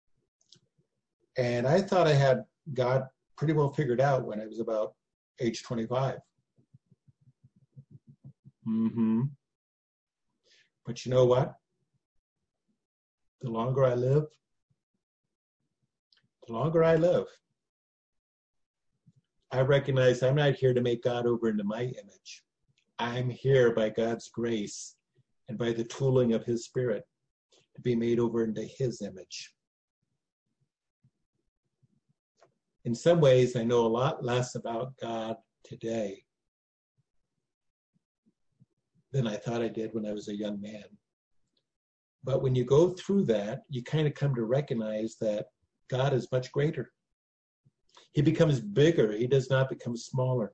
And I thought I had God pretty well figured out when I was about age twenty-five. Mm-hmm. But you know what? The longer I live, the longer I live, I recognize I'm not here to make God over into my image. I'm here by God's grace and by the tooling of his Spirit to be made over into his image. In some ways, I know a lot less about God today than I thought I did when I was a young man. But when you go through that, you kind of come to recognize that God is much greater. He becomes bigger. He does not become smaller.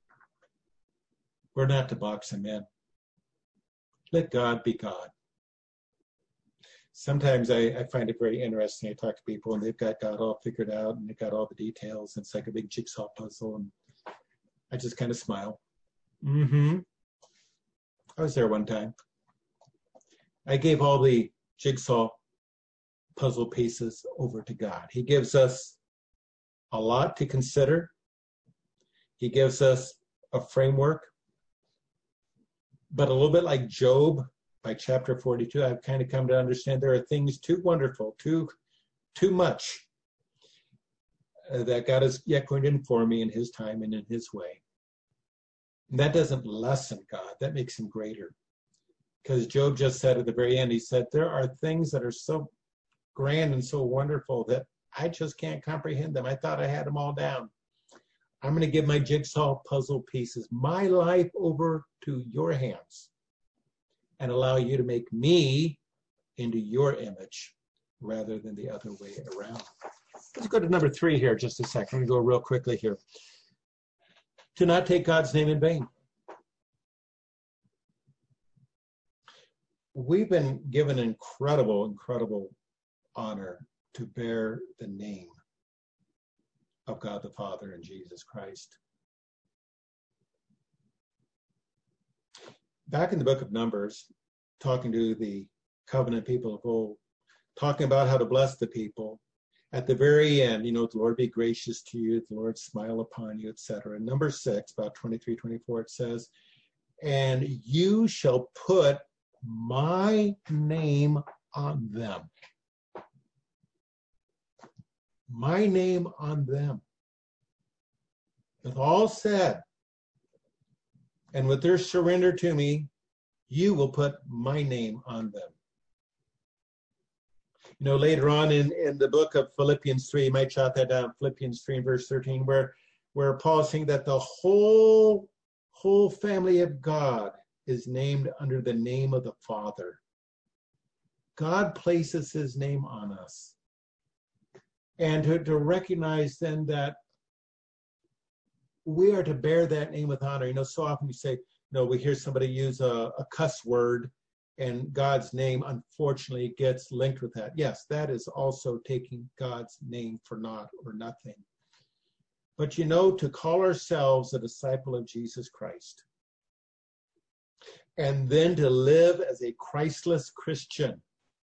We're not to box him in. Let God be God. Sometimes I, I find it very interesting. I talk to people and they've got God all figured out and they've got all the details. It's like a big jigsaw puzzle. And I just kind of smile. Mm-hmm. I was there one time. I gave all the jigsaw puzzle pieces over to God. He gives us a lot to consider. He gives us a framework. But a little bit like Job, by chapter forty-two, I've kind of come to understand there are things too wonderful, too, too much. uh, that God is yet going to inform me in his time and in his way. And that doesn't lessen God, that makes him greater. Because Job just said at the very end, he said, there are things that are so grand and so wonderful that I just can't comprehend them. I thought I had them all down. I'm going to give my jigsaw puzzle pieces, my life, over to your hands and allow you to make me into your image rather than the other way around. Let's go to number three here just a second. I'm going to go real quickly here. To not take God's name in vain. We've been given incredible, incredible honor to bear the name of God the Father and Jesus Christ. Back in the book of Numbers, talking to the covenant people of old, talking about how to bless the people, at the very end, you know, the Lord be gracious to you, the Lord smile upon you, et cetera. In number six, about twenty-three, twenty-four, it says, and you shall put my name on them. My name on them. With all said, and with their surrender to me, you will put my name on them. You know, later on in, in the book of Philippians three, you might jot that down, Philippians three and verse thirteen, where, where Paul is saying that the whole, whole family of God is named under the name of the Father. God places his name on us. And to, to recognize then that we are to bear that name with honor. You know, so often you say, you know, we hear somebody use a, a cuss word and God's name, unfortunately, gets linked with that. Yes, that is also taking God's name for naught or nothing. But you know, to call ourselves a disciple of Jesus Christ, and then to live as a Christless Christian,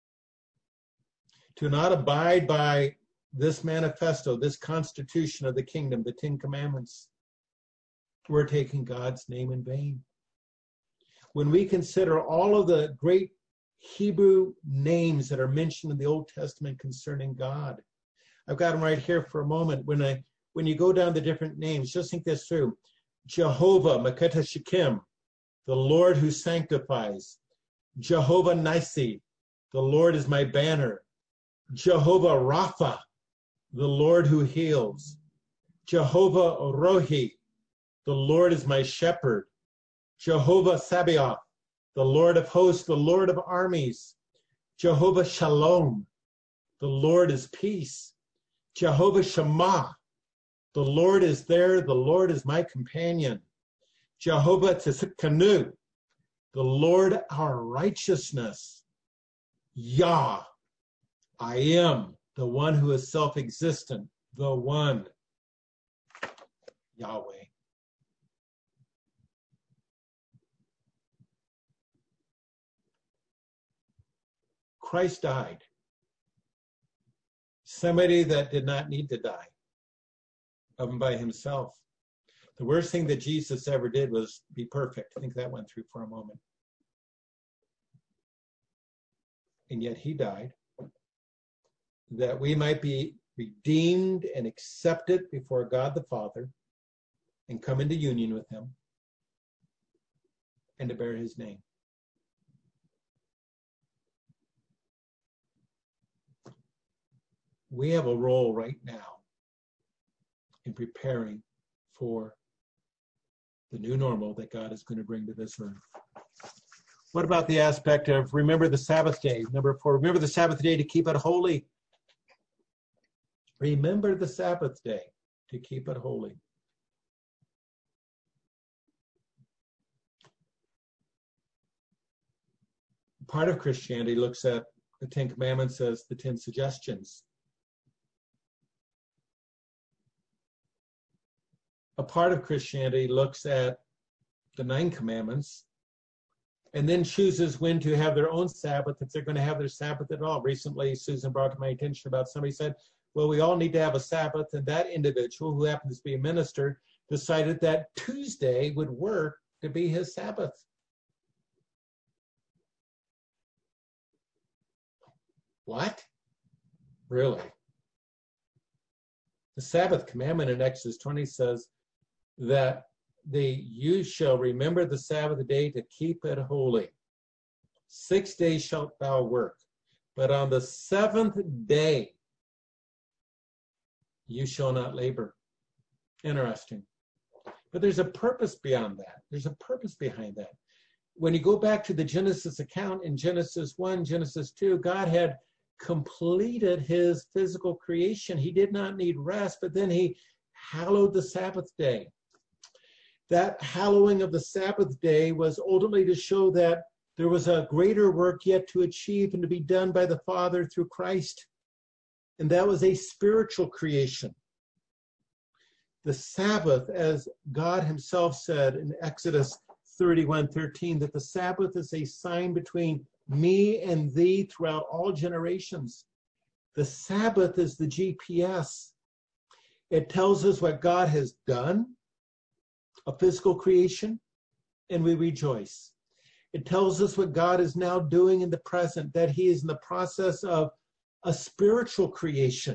to not abide by this manifesto, this constitution of the kingdom, the Ten Commandments, we're taking God's name in vain. When we consider all of the great Hebrew names that are mentioned in the Old Testament concerning God, I've got them right here for a moment. When I, when you go down the different names, just think this through. Jehovah, Maketa Shechem, the Lord who sanctifies. Jehovah Nissi, the Lord is my banner. Jehovah Rapha, the Lord who heals. Jehovah Rohi, the Lord is my shepherd. Jehovah Sabaoth, the Lord of hosts, the Lord of armies. Jehovah Shalom, the Lord is peace. Jehovah Shammah, the Lord is there, the Lord is my companion. Jehovah Tzidkenu, the Lord our righteousness. Yah, I am the one who is self-existent, the one, Yahweh. Christ died. Somebody that did not need to die, of and by himself. The worst thing that Jesus ever did was be perfect. I think that went through for a moment. And yet he died that we might be redeemed and accepted before God the Father and come into union with him and to bear his name. We have a role right now in preparing for the new normal that God is going to bring to this earth. What about the aspect of remember the Sabbath day? Number four, remember the Sabbath day to keep it holy. Remember the Sabbath day to keep it holy. Part of Christianity looks at the Ten Commandments as the Ten Suggestions. A part of Christianity looks at the Nine Commandments and then chooses when to have their own Sabbath, if they're going to have their Sabbath at all. Recently, Susan brought to my attention about somebody said, well, we all need to have a Sabbath, and that individual, who happens to be a minister, decided that Tuesday would work to be his Sabbath. What? Really? The Sabbath commandment in Exodus twenty says that the you shall remember the Sabbath day to keep it holy. Six days shalt thou work, but on the seventh day you shall not labor. Interesting. But there's a purpose beyond that. There's a purpose behind that. When you go back to the Genesis account in Genesis one, Genesis two, God had completed his physical creation. He did not need rest, but then he hallowed the Sabbath day. That hallowing of the Sabbath day was ultimately to show that there was a greater work yet to achieve and to be done by the Father through Christ. And that was a spiritual creation. The Sabbath, as God himself said in Exodus thirty-one thirteen, that the Sabbath is a sign between me and thee throughout all generations. The Sabbath is the G P S. It tells us what God has done, a physical creation, and we rejoice. It tells us what God is now doing in the present, that he is in the process of a spiritual creation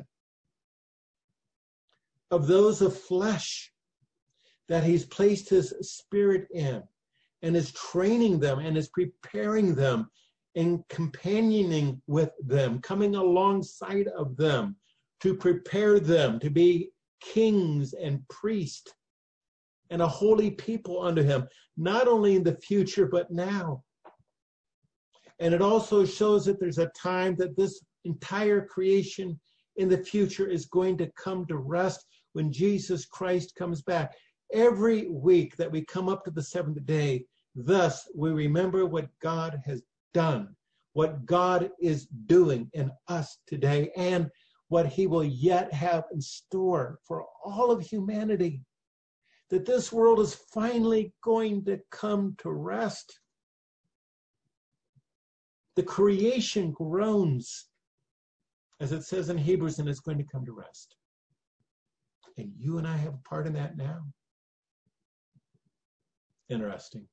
of those of flesh, that he's placed his spirit in and is training them and is preparing them and companioning with them, coming alongside of them to prepare them to be kings and priests and a holy people unto him, not only in the future, but now. And it also shows that there's a time that this entire creation in the future is going to come to rest when Jesus Christ comes back. Every week that we come up to the seventh day, thus we remember what God has done, what God is doing in us today, and what he will yet have in store for all of humanity. That this world is finally going to come to rest. The creation groans, as it says in Hebrews, and it's going to come to rest. And you and I have a part in that now. Interesting.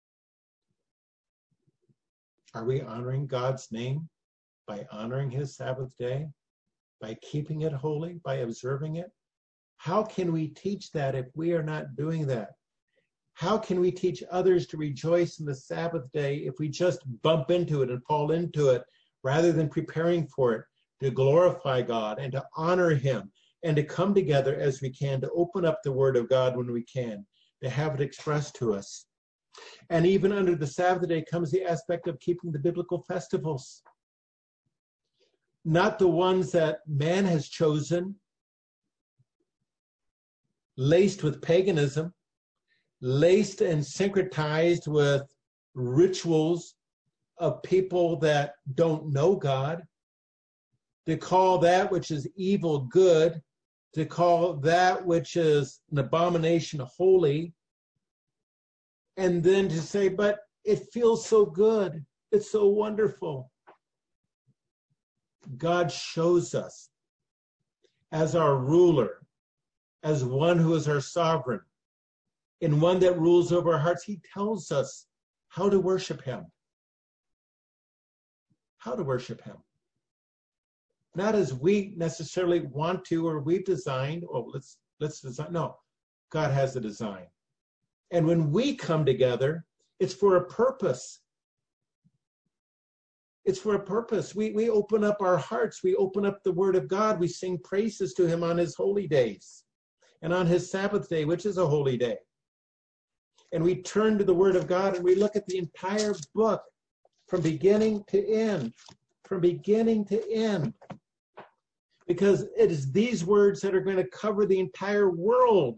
Are we honoring God's name by honoring his Sabbath day, by keeping it holy, by observing it? How can we teach that if we are not doing that? How can we teach others to rejoice in the Sabbath day if we just bump into it and fall into it rather than preparing for it to glorify God and to honor him and to come together as we can, to open up the word of God when we can, to have it expressed to us? And even under the Sabbath day comes the aspect of keeping the biblical festivals. Not the ones that man has chosen, laced with paganism, laced and syncretized with rituals of people that don't know God, to call that which is evil good, to call that which is an abomination holy, and then to say, but it feels so good, it's so wonderful. God shows us as our ruler, as one who is our sovereign, and one that rules over our hearts. He tells us how to worship him. How to worship him. Not as we necessarily want to or we've designed, oh, let's let's design. No, God has a design. And when we come together, it's for a purpose. It's for a purpose. We, we open up our hearts. We open up the word of God. We sing praises to him on his holy days and on his Sabbath day, which is a holy day. And we turn to the word of God and we look at the entire book from beginning to end, from beginning to end. Because it is these words that are going to cover the entire world.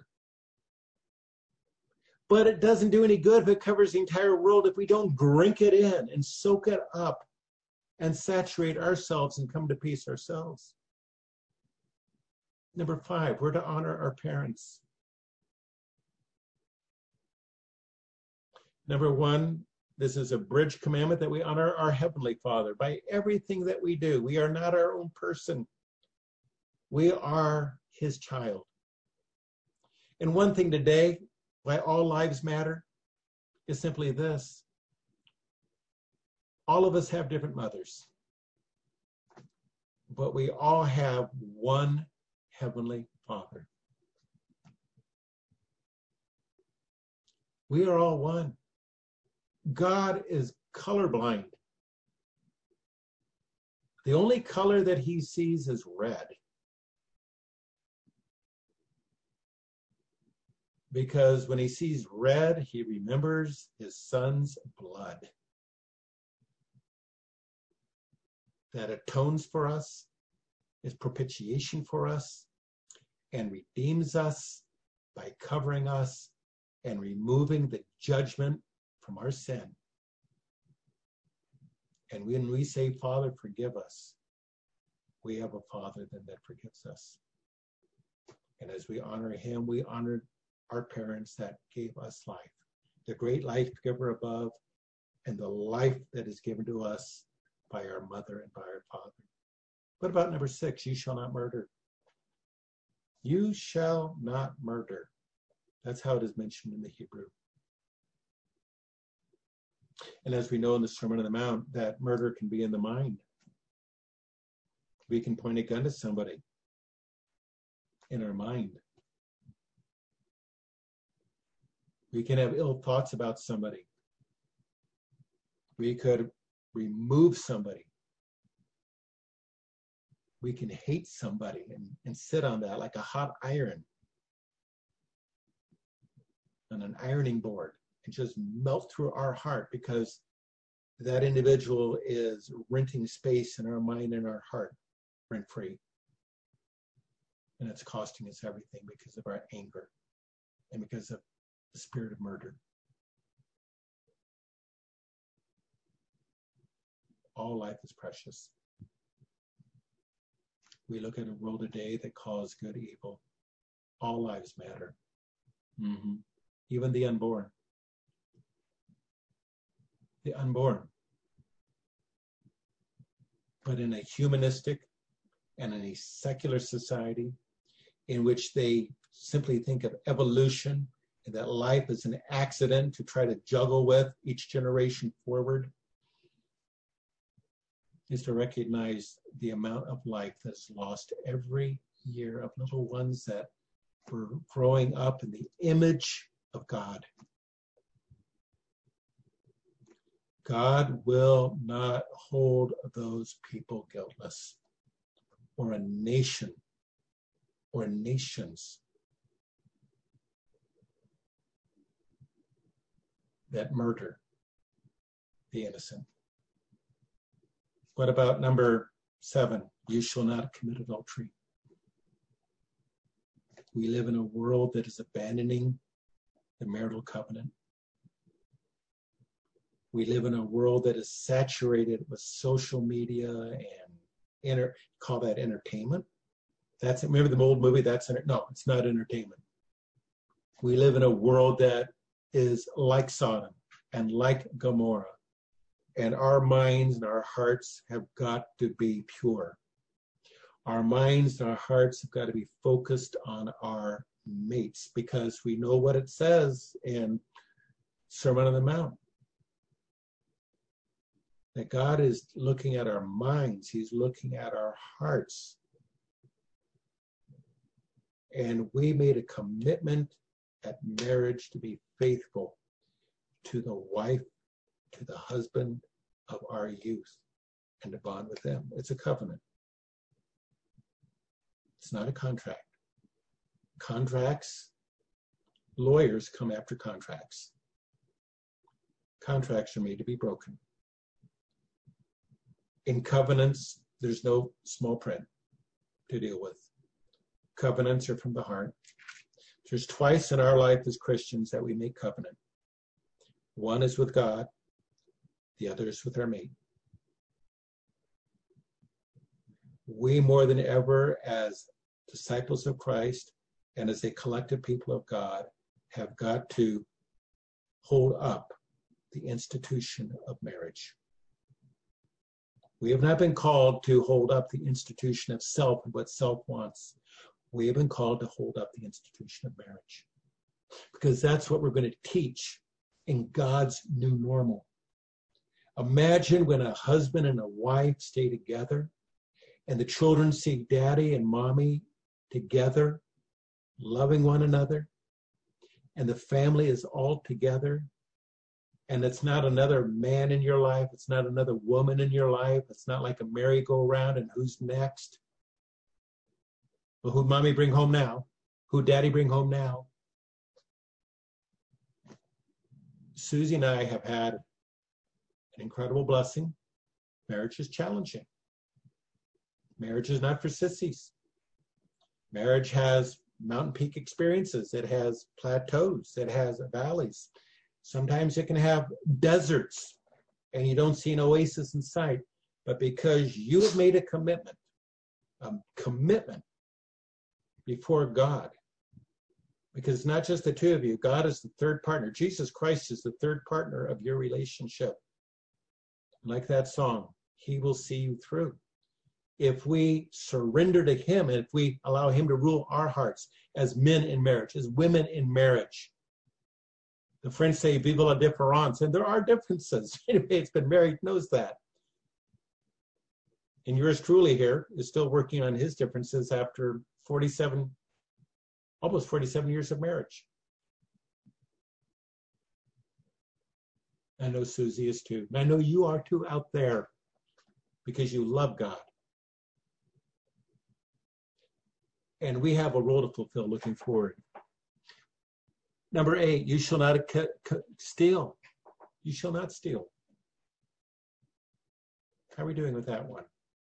But it doesn't do any good if it covers the entire world if we don't drink it in and soak it up and saturate ourselves and come to peace ourselves. Number five, we're to honor our parents. Number one, this is a bridge commandment that we honor our Heavenly Father by everything that we do. We are not our own person. We are his child. And one thing today, why all lives matter, is simply this. All of us have different mothers, but we all have one Heavenly Father. We are all one. God is colorblind. The only color that he sees is red. Because when he sees red, he remembers his son's blood that atones for us, is propitiation for us, and redeems us by covering us and removing the judgment from our sin. And when we say, Father, forgive us, we have a Father then that forgives us. And as we honor him, we honor our parents that gave us life, the great life giver above, and the life that is given to us by our mother and by our father. What about number six? You shall not murder. You shall not murder. That's how it is mentioned in the Hebrew. And as we know in the Sermon on the Mount, that murder can be in the mind. We can point a gun to somebody in our mind. We can have ill thoughts about somebody. We could remove somebody. We can hate somebody and, and sit on that like a hot iron on an ironing board and just melt through our heart because that individual is renting space in our mind and our heart rent-free. And it's costing us everything because of our anger and because of the spirit of murder. All life is precious. We look at a world today that calls good evil. All lives matter. Mm-hmm. Even the unborn. The unborn. But in a humanistic and in a secular society in which they simply think of evolution and that life is an accident to try to juggle with each generation forward, is to recognize the amount of life that's lost every year of little ones that were growing up in the image of God. God will not hold those people guiltless, or a nation, or nations that murder the innocent. What about number seven? You shall not commit adultery. We live in a world that is abandoning the marital covenant. We live in a world that is saturated with social media and inter, call that entertainment. That's, remember the old movie, that's, no, it's not entertainment. We live in a world that is like Sodom and like Gomorrah. And our minds and our hearts have got to be pure. Our minds and our hearts have got to be focused on our mates because we know what it says in Sermon on the Mount. That God is looking at our minds. He's looking at our hearts. And we made a commitment at marriage to be faithful to the wife, to the husband of our youth, and to bond with them. It's a covenant. It's not a contract. Contracts, lawyers come after contracts. Contracts are made to be broken. In covenants, there's no small print to deal with. Covenants are from the heart. There's twice in our life as Christians that we make covenant. One is with God, the other is with our mate. We more than ever as disciples of Christ and as a collective people of God have got to hold up the institution of marriage. We have not been called to hold up the institution of self and what self wants. We have been called to hold up the institution of marriage because that's what we're going to teach in God's new normal. Imagine when a husband and a wife stay together and the children see daddy and mommy together loving one another, and the family is all together, and it's not another man in your life, it's not another woman in your life, it's not like a merry-go-round and who's next. Well, who'd mommy bring home now? Who'd daddy bring home now? Susie and I have had an incredible blessing. Marriage is challenging. Marriage is not for sissies. Marriage has mountain peak experiences. It has plateaus. It has valleys. Sometimes it can have deserts and you don't see an oasis in sight. But because you have made a commitment, a commitment before God, because it's not just the two of you. God is the third partner. Jesus Christ is the third partner of your relationship. Like that song, He will see you through. If we surrender to Him, and if we allow Him to rule our hearts as men in marriage, as women in marriage. The French say, vive la différence, and there are differences. Anybody that's been married knows that. And yours truly here is still working on his differences after forty-seven, almost forty-seven years of marriage. I know Susie is too. And I know you are too out there because you love God. And we have a role to fulfill looking forward. Number eight, you shall not steal. You shall not steal. How are we doing with that one?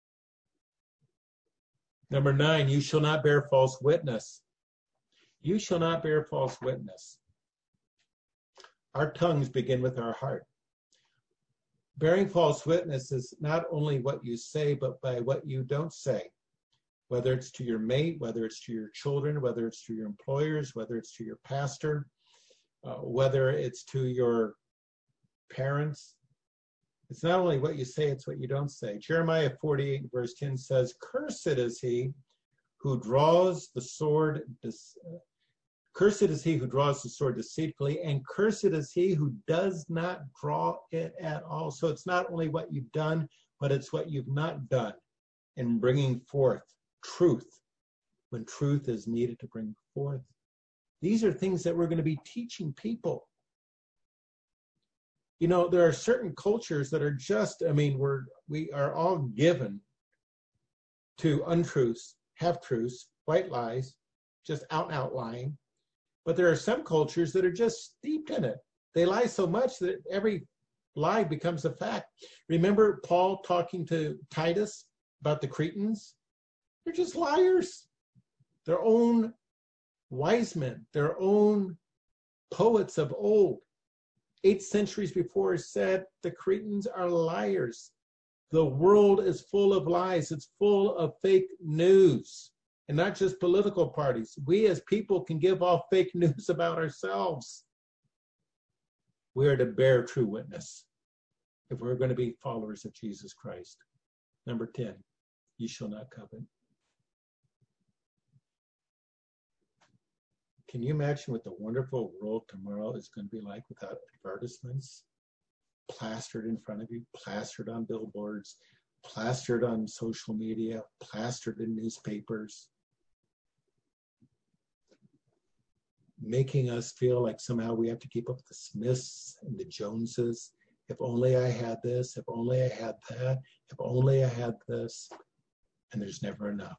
Number nine, you shall not bear false witness. You shall not bear false witness. Our tongues begin with our heart. Bearing false witness is not only what you say, but by what you don't say. Whether it's to your mate, whether it's to your children, whether it's to your employers, whether it's to your pastor, uh, whether it's to your parents. It's not only what you say, it's what you don't say. Jeremiah forty-eight, verse ten says, Cursed is he who draws the sword, cursed is he who draws the sword deceitfully, and cursed is he who does not draw it at all. So it's not only what you've done, but it's what you've not done in bringing forth truth when truth is needed to bring forth. These are things that we're going to be teaching people. You know, there are certain cultures that are just, I mean, we're, we are all given to untruths, half-truths, white lies, just out and out lying. But there are some cultures that are just steeped in it. They lie so much that every lie becomes a fact. Remember Paul talking to Titus about the Cretans? They're just liars. Their own wise men, their own poets of old, eight centuries before, said the Cretans are liars. The world is full of lies. It's full of fake news. And not just political parties. We as people can give off fake news about ourselves. We are to bear true witness if we're going to be followers of Jesus Christ. Number ten, you shall not covet. Can you imagine what the wonderful world tomorrow is going to be like without advertisements plastered in front of you, plastered on billboards, plastered on social media, plastered in newspapers, making us feel like somehow we have to keep up with the Smiths and the Joneses. If only I had this, if only I had that, if only I had this, and there's never enough.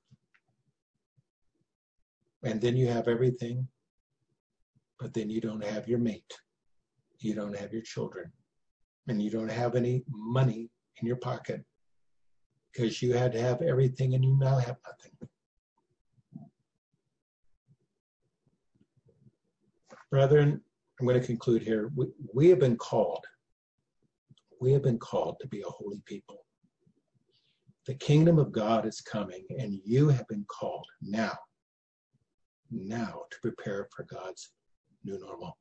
And then you have everything, but then you don't have your mate. You don't have your children. And you don't have any money in your pocket because you had to have everything and you now have nothing. Brethren, I'm going to conclude here. We, we have been called. We have been called to be a holy people. The kingdom of God is coming, and you have been called now, now to prepare for God's new normal.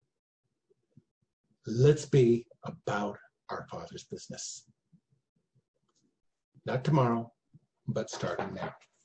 Let's be about our Father's business. Not tomorrow, but starting now.